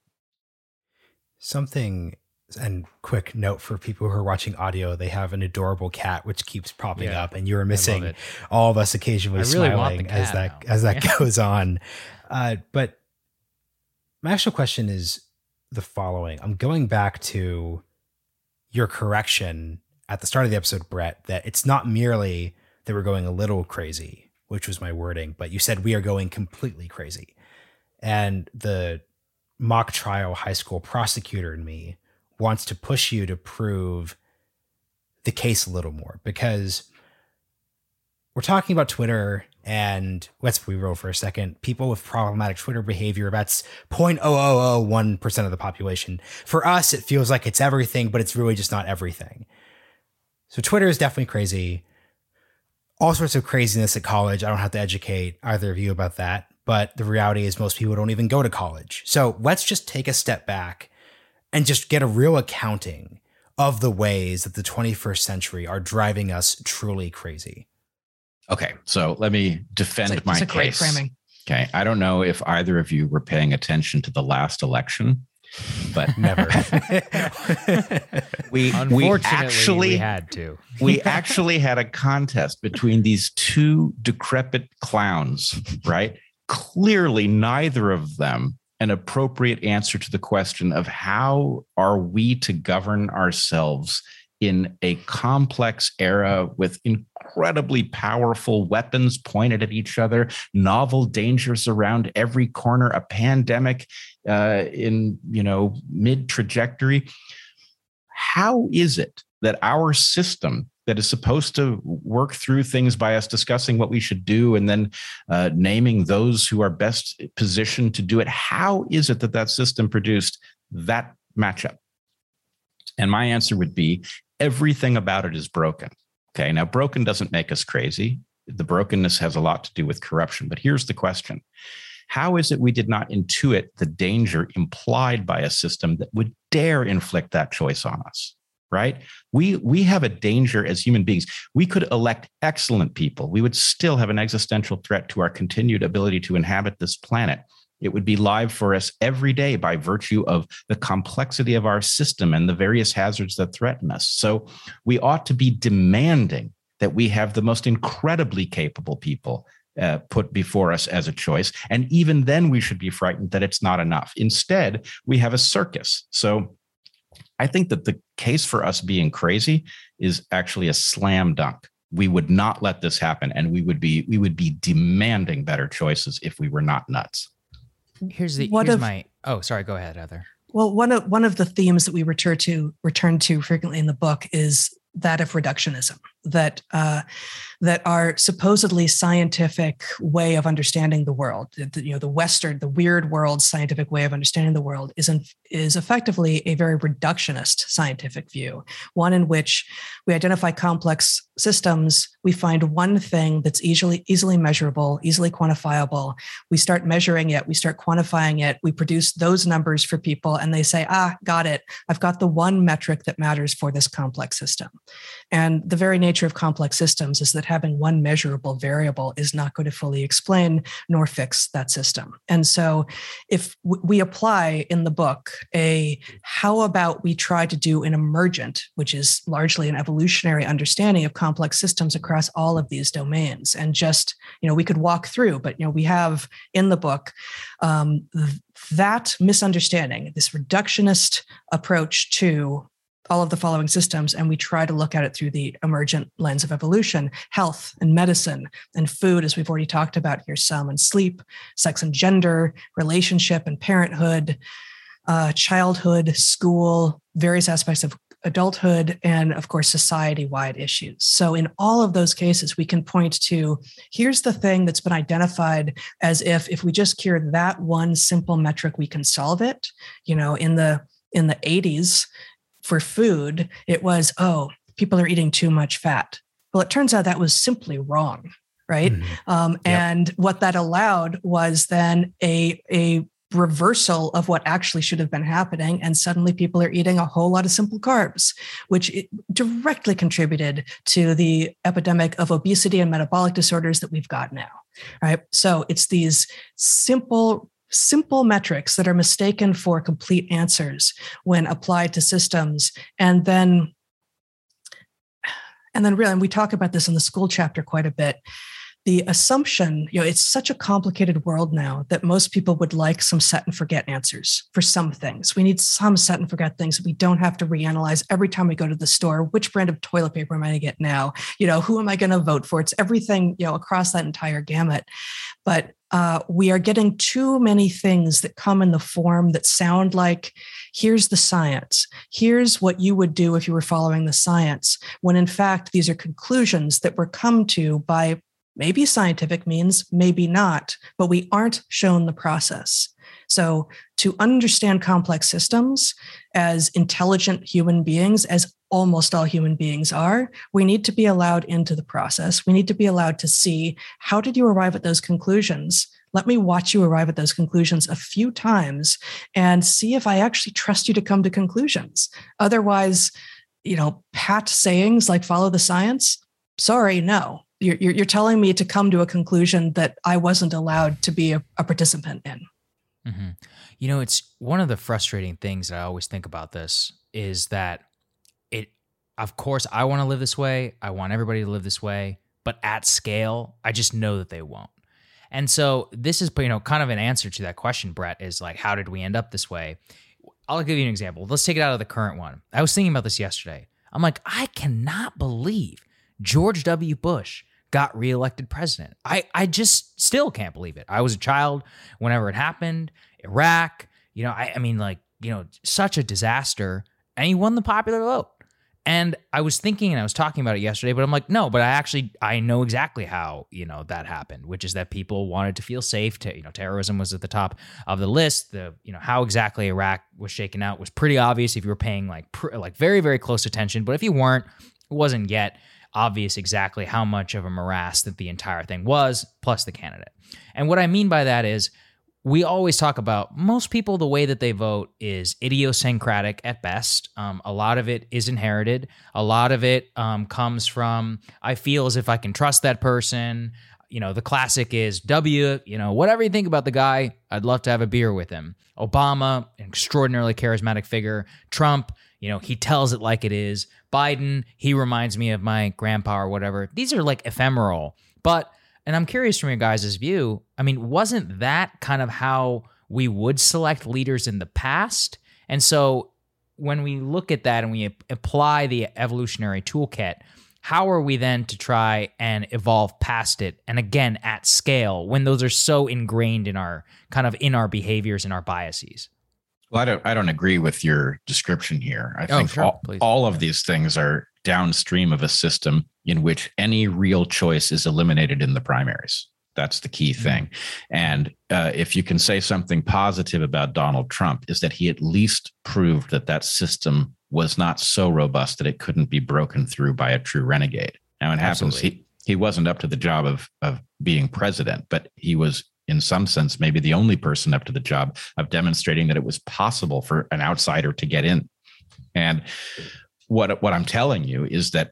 Something, and quick note for people who are watching audio, they have an adorable cat which keeps popping up, and you're missing all of us occasionally really smiling as that goes on. But my actual question is the following. I'm going back to your correction at the start of the episode, Brett, that it's not merely that we're going a little crazy, which was my wording, but you said we are going completely crazy. And the mock trial high school prosecutor in me wants to push you to prove the case a little more, because we're talking about Twitter, and let's be real for a second. People with problematic Twitter behavior, that's 0.0001% of the population. For us, it feels like it's everything, but it's really just not everything. So Twitter is definitely crazy. All sorts of craziness at college. I don't have to educate either of you about that, but the reality is most people don't even go to college. So let's just take a step back and just get a real accounting of the ways that the 21st century are driving us truly crazy. Okay, so let me defend my case. It's a great framing. Okay, I don't know if either of you were paying attention to the last election, but never. we had to. We actually had a contest between these two decrepit clowns, right? Clearly, neither of them an appropriate answer to the question of how are we to govern ourselves in a complex era with incredibly powerful weapons pointed at each other, novel dangers around every corner, a pandemic in mid-trajectory. How is it that our system that is supposed to work through things by us discussing what we should do and then naming those who are best positioned to do it, how is it that that system produced that matchup? And my answer would be everything about it is broken. Okay, now broken doesn't make us crazy. The brokenness has a lot to do with corruption. But here's the question. How is it we did not intuit the danger implied by a system that would dare inflict that choice on us? Right? We have a danger as human beings. We could elect excellent people. We would still have an existential threat to our continued ability to inhabit this planet. It would be live for us every day by virtue of the complexity of our system and the various hazards that threaten us. So we ought to be demanding that we have the most incredibly capable people put before us as a choice. And even then, we should be frightened that it's not enough. Instead, we have a circus. So I think that the case for us being crazy is actually a slam dunk. We would not let this happen, and we would be demanding better choices if we were not nuts. Oh, sorry, go ahead, Heather. Well, one of the themes that we return to frequently in the book is that of reductionism, that our supposedly scientific way of understanding the world, the weird world scientific way of understanding the world is effectively a very reductionist scientific view, one in which we identify complex systems, we find one thing that's easily measurable, easily quantifiable. We start measuring it, we start quantifying it, we produce those numbers for people, and they say, got it. I've got the one metric that matters for this complex system. And the very nature of complex systems is that having one measurable variable is not going to fully explain nor fix that system. And so if we apply in the book how about we try to do an emergent, which is largely an evolutionary understanding of complex systems across all of these domains. And just, we could walk through, but, we have in the book that misunderstanding, this reductionist approach to all of the following systems, and we try to look at it through the emergent lens of evolution, health and medicine and food, as we've already talked about here some, and sleep, sex and gender, relationship and parenthood, childhood, school, various aspects of adulthood, and of course, society-wide issues. So in all of those cases, we can point to, here's the thing that's been identified as if we just cure that one simple metric, we can solve it. In the 80s, for food, it was, people are eating too much fat. Well, it turns out that was simply wrong, right? Mm-hmm. And what that allowed was then a reversal of what actually should have been happening. And suddenly people are eating a whole lot of simple carbs, which directly contributed to the epidemic of obesity and metabolic disorders that we've got now, right? So it's these simple metrics that are mistaken for complete answers when applied to systems. And then really, and we talk about this in the school chapter quite a bit, the assumption, it's such a complicated world now that most people would like some set and forget answers for some things. We need some set and forget things that we don't have to reanalyze every time we go to the store. Which brand of toilet paper am I going to get now? Who am I going to vote for? It's everything, across that entire gamut. But we are getting too many things that come in the form that sound like, here's the science. Here's what you would do if you were following the science. When in fact, these are conclusions that were come to by maybe scientific means, maybe not, but we aren't shown the process. So to understand complex systems as intelligent human beings, as almost all human beings are, we need to be allowed into the process. We need to be allowed to see, how did you arrive at those conclusions? Let me watch you arrive at those conclusions a few times and see if I actually trust you to come to conclusions. Otherwise, pat sayings like follow the science, sorry, no. You're telling me to come to a conclusion that I wasn't allowed to be a participant in. Mm-hmm. It's one of the frustrating things that I always think about this is that of course, I want to live this way. I want everybody to live this way, but at scale, I just know that they won't. And so this is, kind of an answer to that question, Brett, is like, how did we end up this way? I'll give you an example. Let's take it out of the current one. I was thinking about this yesterday. I'm like, I cannot believe George W. Bush got reelected president. I just still can't believe it. I was a child whenever it happened. Iraq, such a disaster. And he won the popular vote. And I was thinking, and I was talking about it yesterday, but I'm like, no, but I know exactly how, that happened, which is that people wanted to feel safe. Terrorism was at the top of the list. How exactly Iraq was shaken out was pretty obvious if you were paying like very, very close attention. But if you weren't, it wasn't yet. obvious exactly how much of a morass that the entire thing was, plus the candidate. And what I mean by that is, we always talk about most people, the way that they vote is idiosyncratic at best. A lot of it is inherited. A lot of it comes from, I feel as if I can trust that person. The classic is W, whatever you think about the guy, I'd love to have a beer with him. Obama, an extraordinarily charismatic figure. Trump, he tells it like it is. Biden, he reminds me of my grandpa or whatever. These are like ephemeral, and I'm curious from your guys' view, wasn't that kind of how we would select leaders in the past? And so when we look at that and we apply the evolutionary toolkit, how are we then to try and evolve past it? And again, at scale, when those are so ingrained in our behaviors and our biases. Well, I don't agree with your description here. I think all of these things are downstream of a system in which any real choice is eliminated in the primaries. That's the key thing. And if you can say something positive about Donald Trump, is that he at least proved that system was not so robust that it couldn't be broken through by a true renegade. Now, it happens he wasn't up to the job of being president, but he was, in some sense, maybe the only person up to the job of demonstrating that it was possible for an outsider to get in. And what I'm telling you is that,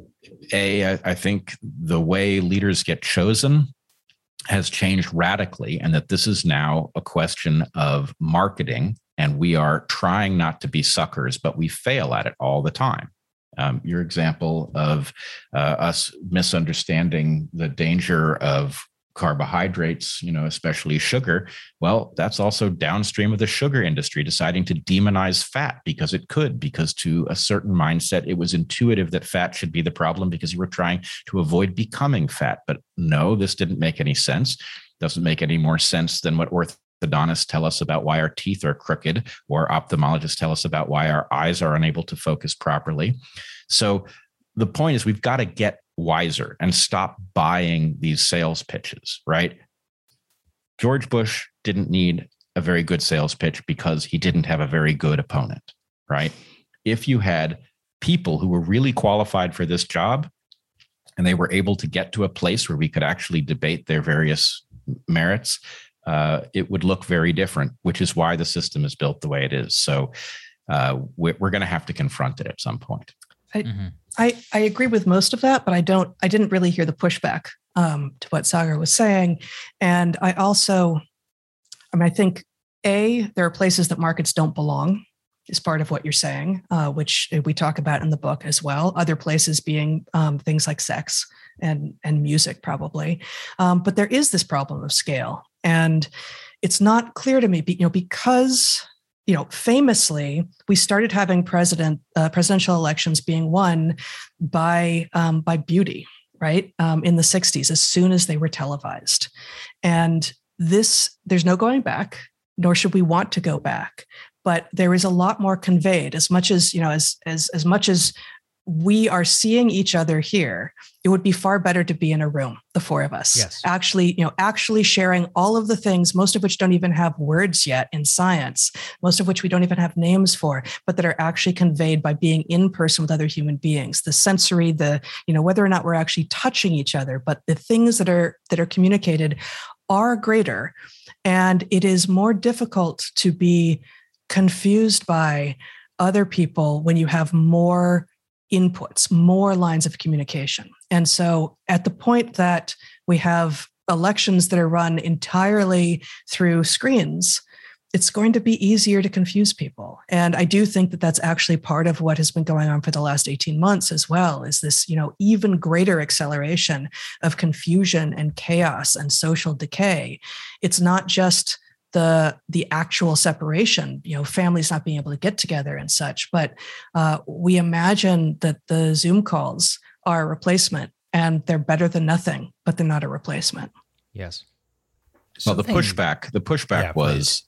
I think the way leaders get chosen has changed radically, and that this is now a question of marketing, and we are trying not to be suckers, but we fail at it all the time. Your example of us misunderstanding the danger of carbohydrates, especially sugar. Well, that's also downstream of the sugar industry deciding to demonize fat because to a certain mindset, it was intuitive that fat should be the problem because you were trying to avoid becoming fat. But no, this didn't make any sense. Doesn't make any more sense than what orthodontists tell us about why our teeth are crooked, or ophthalmologists tell us about why our eyes are unable to focus properly. So the point is, we've got to get wiser and stop buying these sales pitches, right? George Bush didn't need a very good sales pitch because he didn't have a very good opponent, right? If you had people who were really qualified for this job and they were able to get to a place where we could actually debate their various merits, it would look very different, which is why the system is built the way it is. So we're going to have to confront it at some point. I agree with most of that, but I didn't really hear the pushback to what Sagar was saying. And I think there are places that markets don't belong, is part of what you're saying, which we talk about in the book as well. Other places being things like sex and music, probably. But there is this problem of scale. And it's not clear to me, because famously, we started having presidential elections being won by beauty, right? In the 60s, as soon as they were televised. And there's no going back, nor should we want to go back. But there is a lot more conveyed. As much as, as much as we are seeing each other here, it would be far better to be in a room, the four of us, yes, actually sharing all of the things, most of which don't even have words yet in science, most of which we don't even have names for, but that are actually conveyed by being in person with other human beings. The sensory, whether or not we're actually touching each other, but the things that are communicated are greater. And it is more difficult to be confused by other people when you have more inputs, more lines of communication. And so at the point that we have elections that are run entirely through screens, it's going to be easier to confuse people. And I do think that that's actually part of what has been going on for the last 18 months as well, is this, even greater acceleration of confusion and chaos and social decay. It's not just the actual separation, families not being able to get together and such. But we imagine that the Zoom calls are a replacement, and they're better than nothing, but they're not a replacement. Yes. Well, the pushback was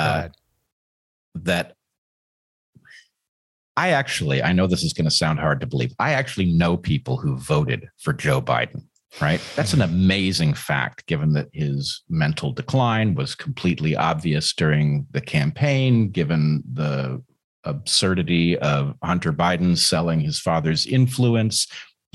that I know this is going to sound hard to believe. I actually know people who voted for Joe Biden. Right. That's an amazing fact, given that his mental decline was completely obvious during the campaign, given the absurdity of Hunter Biden selling his father's influence,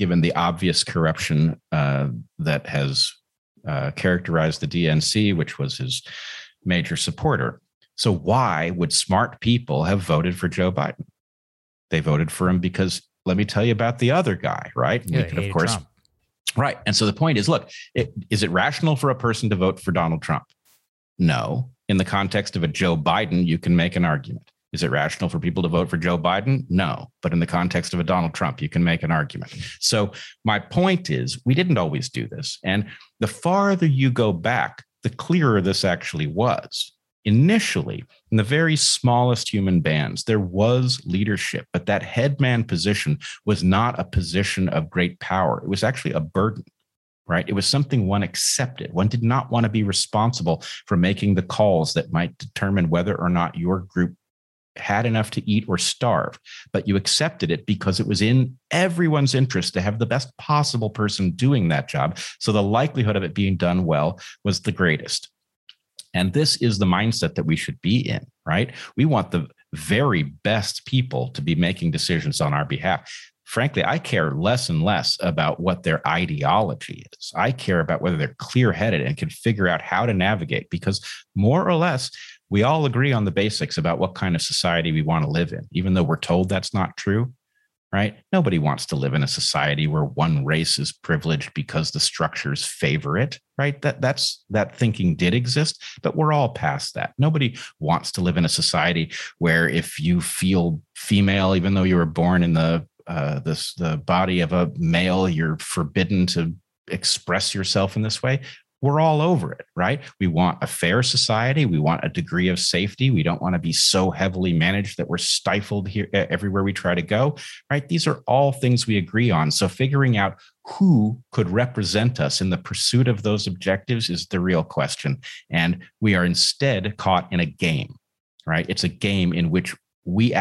given the obvious corruption that has characterized the DNC, which was his major supporter. So why would smart people have voted for Joe Biden? They voted for him because, let me tell you about the other guy, right? Yeah, we could, of course, Trump. Right. And so the point is, look, is it rational for a person to vote for Donald Trump? No. In the context of a Joe Biden, you can make an argument. Is it rational for people to vote for Joe Biden? No. But in the context of a Donald Trump, you can make an argument. So my point is, we didn't always do this. And the farther you go back, the clearer this actually was. Initially, in the very smallest human bands, there was leadership, but that headman position was not a position of great power. It was actually a burden, right? It was something one accepted. One did not want to be responsible for making the calls that might determine whether or not your group had enough to eat or starve, but you accepted it because it was in everyone's interest to have the best possible person doing that job. So the likelihood of it being done well was the greatest. And this is the mindset that we should be in, right? We want the very best people to be making decisions on our behalf. Frankly, I care less and less about what their ideology is. I care about whether they're clear-headed and can figure out how to navigate, because more or less, we all agree on the basics about what kind of society we want to live in, even though we're told that's not true. Right? Nobody wants to live in a society where one race is privileged because the structures favor it, right? That thinking did exist, but we're all past that. Nobody wants to live in a society where if you feel female, even though you were born in the body of a male, you're forbidden to express yourself in this way. We're all over it, right? We want a fair society. We want a degree of safety. We don't want to be so heavily managed that we're stifled here everywhere we try to go, right? These are all things we agree on. So figuring out who could represent us in the pursuit of those objectives is the real question. And we are instead caught in a game, right? It's a game in which we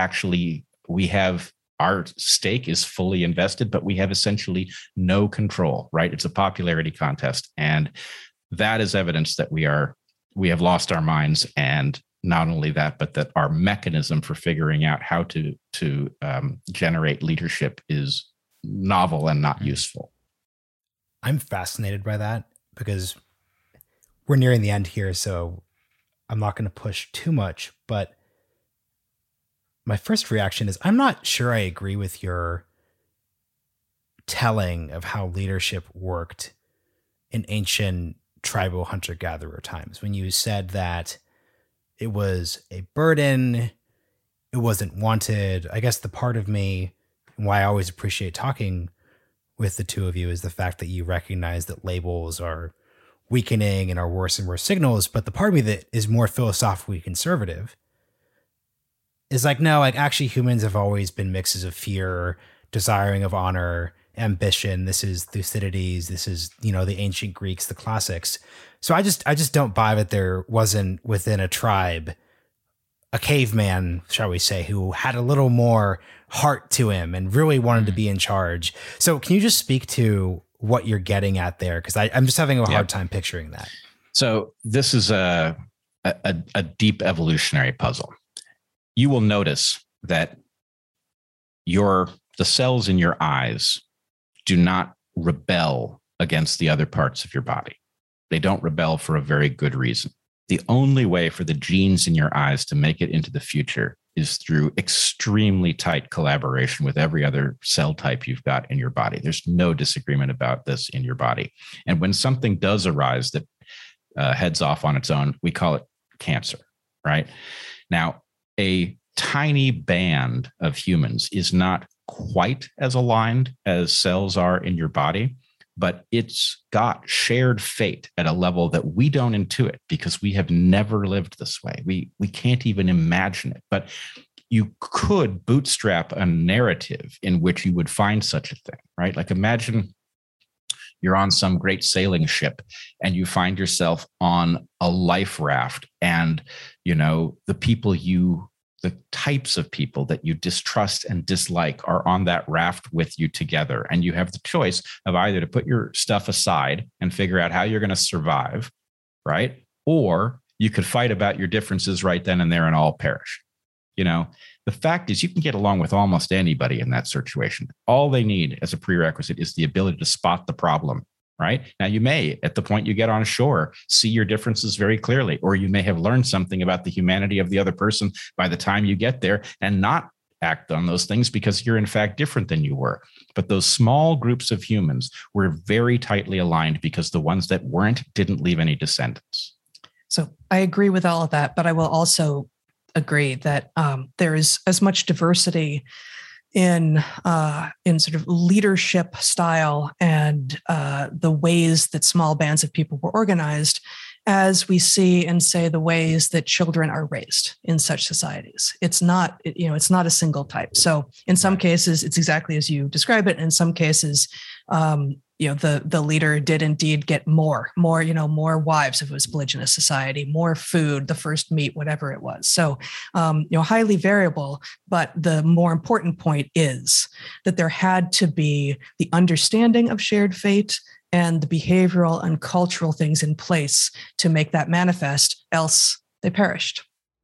have our stake is fully invested, but we have essentially no control, right? It's a popularity contest. And that is evidence that we have lost our minds. And not only that, but that our mechanism for figuring out how to generate leadership is novel and not useful. I'm fascinated by that because we're nearing the end here, so I'm not going to push too much, but my first reaction is I'm not sure I agree with your telling of how leadership worked in ancient tribal hunter-gatherer times, when you said that it was a burden, it wasn't wanted. I guess the part of me, and why I always appreciate talking with the two of you, is the fact that you recognize that labels are weakening and are worse and worse signals. But the part of me that is more philosophically conservative is like, no, like actually humans have always been mixes of fear, desiring of honor, ambition. This is Thucydides. This is, the ancient Greeks, the classics. So I just don't buy that there wasn't within a tribe a caveman, shall we say, who had a little more heart to him and really wanted to be in charge. So can you just speak to what you're getting at there? Because I'm just having a hard time picturing that. So this is a deep evolutionary puzzle. You will notice that the cells in your eyes do not rebel against the other parts of your body. They don't rebel for a very good reason. The only way for the genes in your eyes to make it into the future is through extremely tight collaboration with every other cell type you've got in your body. There's no disagreement about this in your body. And when something does arise that heads off on its own, we call it cancer, right? Now, a tiny band of humans is not quite as aligned as cells are in your body, but it's got shared fate at a level that we don't intuit because we have never lived this way. We can't even imagine it. But you could bootstrap a narrative in which you would find such a thing, right? Like imagine you're on some great sailing ship and you find yourself on a life raft, and the types of people that you distrust and dislike are on that raft with you together. And you have the choice of either to put your stuff aside and figure out how you're going to survive, right? Or you could fight about your differences right then and there and all perish. The The fact is, you can get along with almost anybody in that situation. All they need as a prerequisite is the ability to spot the problem, right? Now, you may, at the point you get on shore, see your differences very clearly, or you may have learned something about the humanity of the other person by the time you get there and not act on those things because you're in fact different than you were. But those small groups of humans were very tightly aligned because the ones that weren't didn't leave any descendants. So I agree with all of that, but I will also agree that there is as much diversity in sort of leadership style and the ways that small bands of people were organized as we see in, say, the ways that children are raised in such societies. It's not, it's not a single type. So in some cases, it's exactly as you describe it. In some cases, the leader did indeed get more wives if it was polygynous society, more food, the first meat, whatever it was. So, highly variable. But the more important point is that there had to be the understanding of shared fate and the behavioral and cultural things in place to make that manifest, else they perished.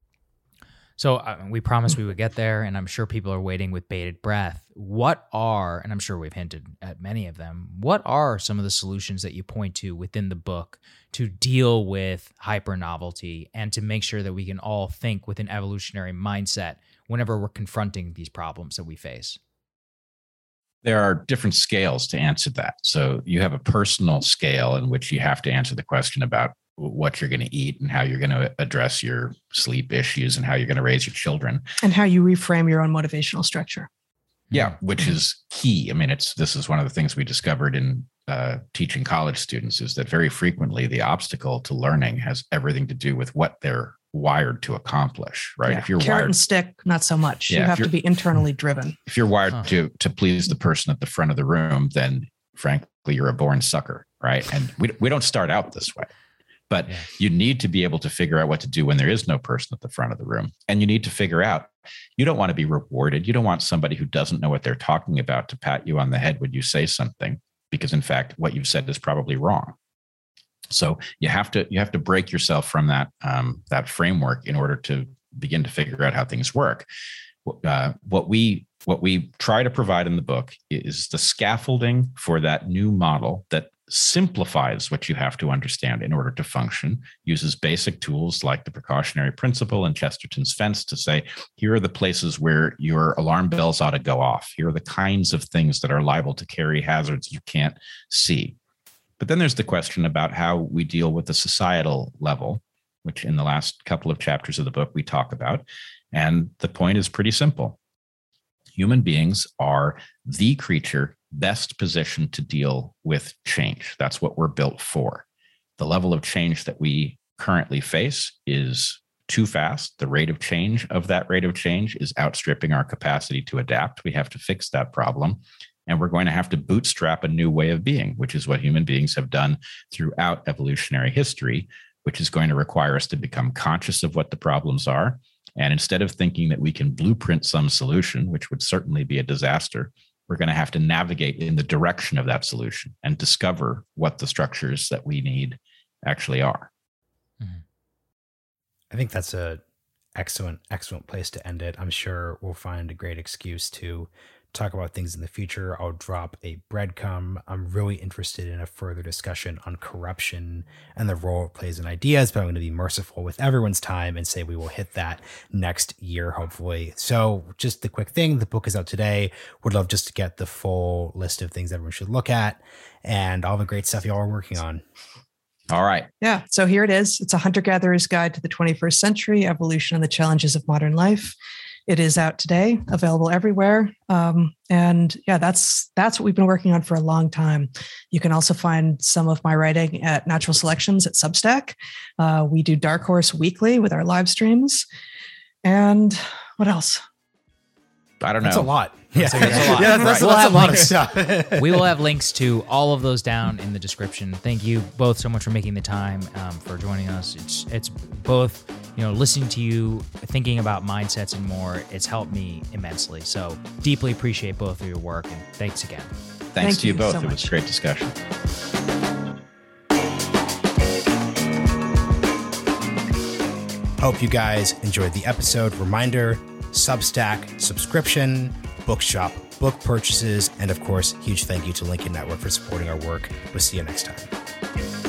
So we promised we would get there, and I'm sure people are waiting with bated breath. What are, and I'm sure we've hinted at many of them, what are some of the solutions that you point to within the book to deal with hyper-novelty and to make sure that we can all think with an evolutionary mindset whenever we're confronting these problems that we face? There are different scales to answer that. So you have a personal scale in which you have to answer the question about what you're going to eat and how you're going to address your sleep issues and how you're going to raise your children. And how you reframe your own motivational structure. Yeah, which is key. I mean, this is one of the things we discovered in teaching college students is that very frequently the obstacle to learning has everything to do with what they're wired to accomplish, right? Yeah. If you're carrot wired, and stick, not so much. Yeah, you have to be internally driven. If you're wired to please the person at the front of the room, then frankly, you're a born sucker, right? And we don't start out this way. But you need to be able to figure out what to do when there is no person at the front of the room. And you need to figure out, you don't want to be rewarded. You don't want somebody who doesn't know what they're talking about to pat you on the head when you say something, because in fact, what you've said is probably wrong. So you have to break yourself from that framework in order to begin to figure out how things work. What we try to provide in the book is the scaffolding for that new model that simplifies what you have to understand in order to function, uses basic tools like the precautionary principle and Chesterton's fence to say, here are the places where your alarm bells ought to go off. Here are the kinds of things that are liable to carry hazards you can't see. But then there's the question about how we deal with the societal level, which in the last couple of chapters of the book we talk about. And the point is pretty simple. Human beings are the creature best positioned to deal with change. That's what we're built for. The level of change that we currently face is too fast. The rate of change of that rate of change is outstripping our capacity to adapt. We have to fix that problem. And we're going to have to bootstrap a new way of being, which is what human beings have done throughout evolutionary history, which is going to require us to become conscious of what the problems are. And instead of thinking that we can blueprint some solution, which would certainly be a disaster, we're going to have to navigate in the direction of that solution and discover what the structures that we need actually are. Mm-hmm. I think that's a excellent place to end it. I'm sure we'll find a great excuse to talk about things in the future. I'll drop a breadcrumb. I'm really interested in a further discussion on corruption and the role it plays in ideas, but I'm going to be merciful with everyone's time and say we will hit that next year, hopefully. So just the quick thing, the book is out today. Would love just to get the full list of things everyone should look at and all the great stuff y'all are working on. All right. Yeah. So here it is. It's a hunter-gatherer's guide to the 21st century, evolution and the challenges of modern life. It is out today, available everywhere. And yeah, that's what we've been working on for a long time. You can also find some of my writing at Natural Selections at Substack. We do Dark Horse weekly with our live streams. And what else? I don't know. That's a lot. Yeah, that's a lot. Yeah, that's a lot of stuff. We will have links to all of those down in the description. Thank you both so much for making the time, for joining us. It's both, listening to you, thinking about mindsets and more. It's helped me immensely. So deeply appreciate both of your work, and thanks again. Thanks to you both. So it was a great discussion. Hope you guys enjoyed the episode. Reminder, Substack subscription, Bookshop book purchases, and of course, huge thank you to Lincoln Network for supporting our work. We'll see you next time.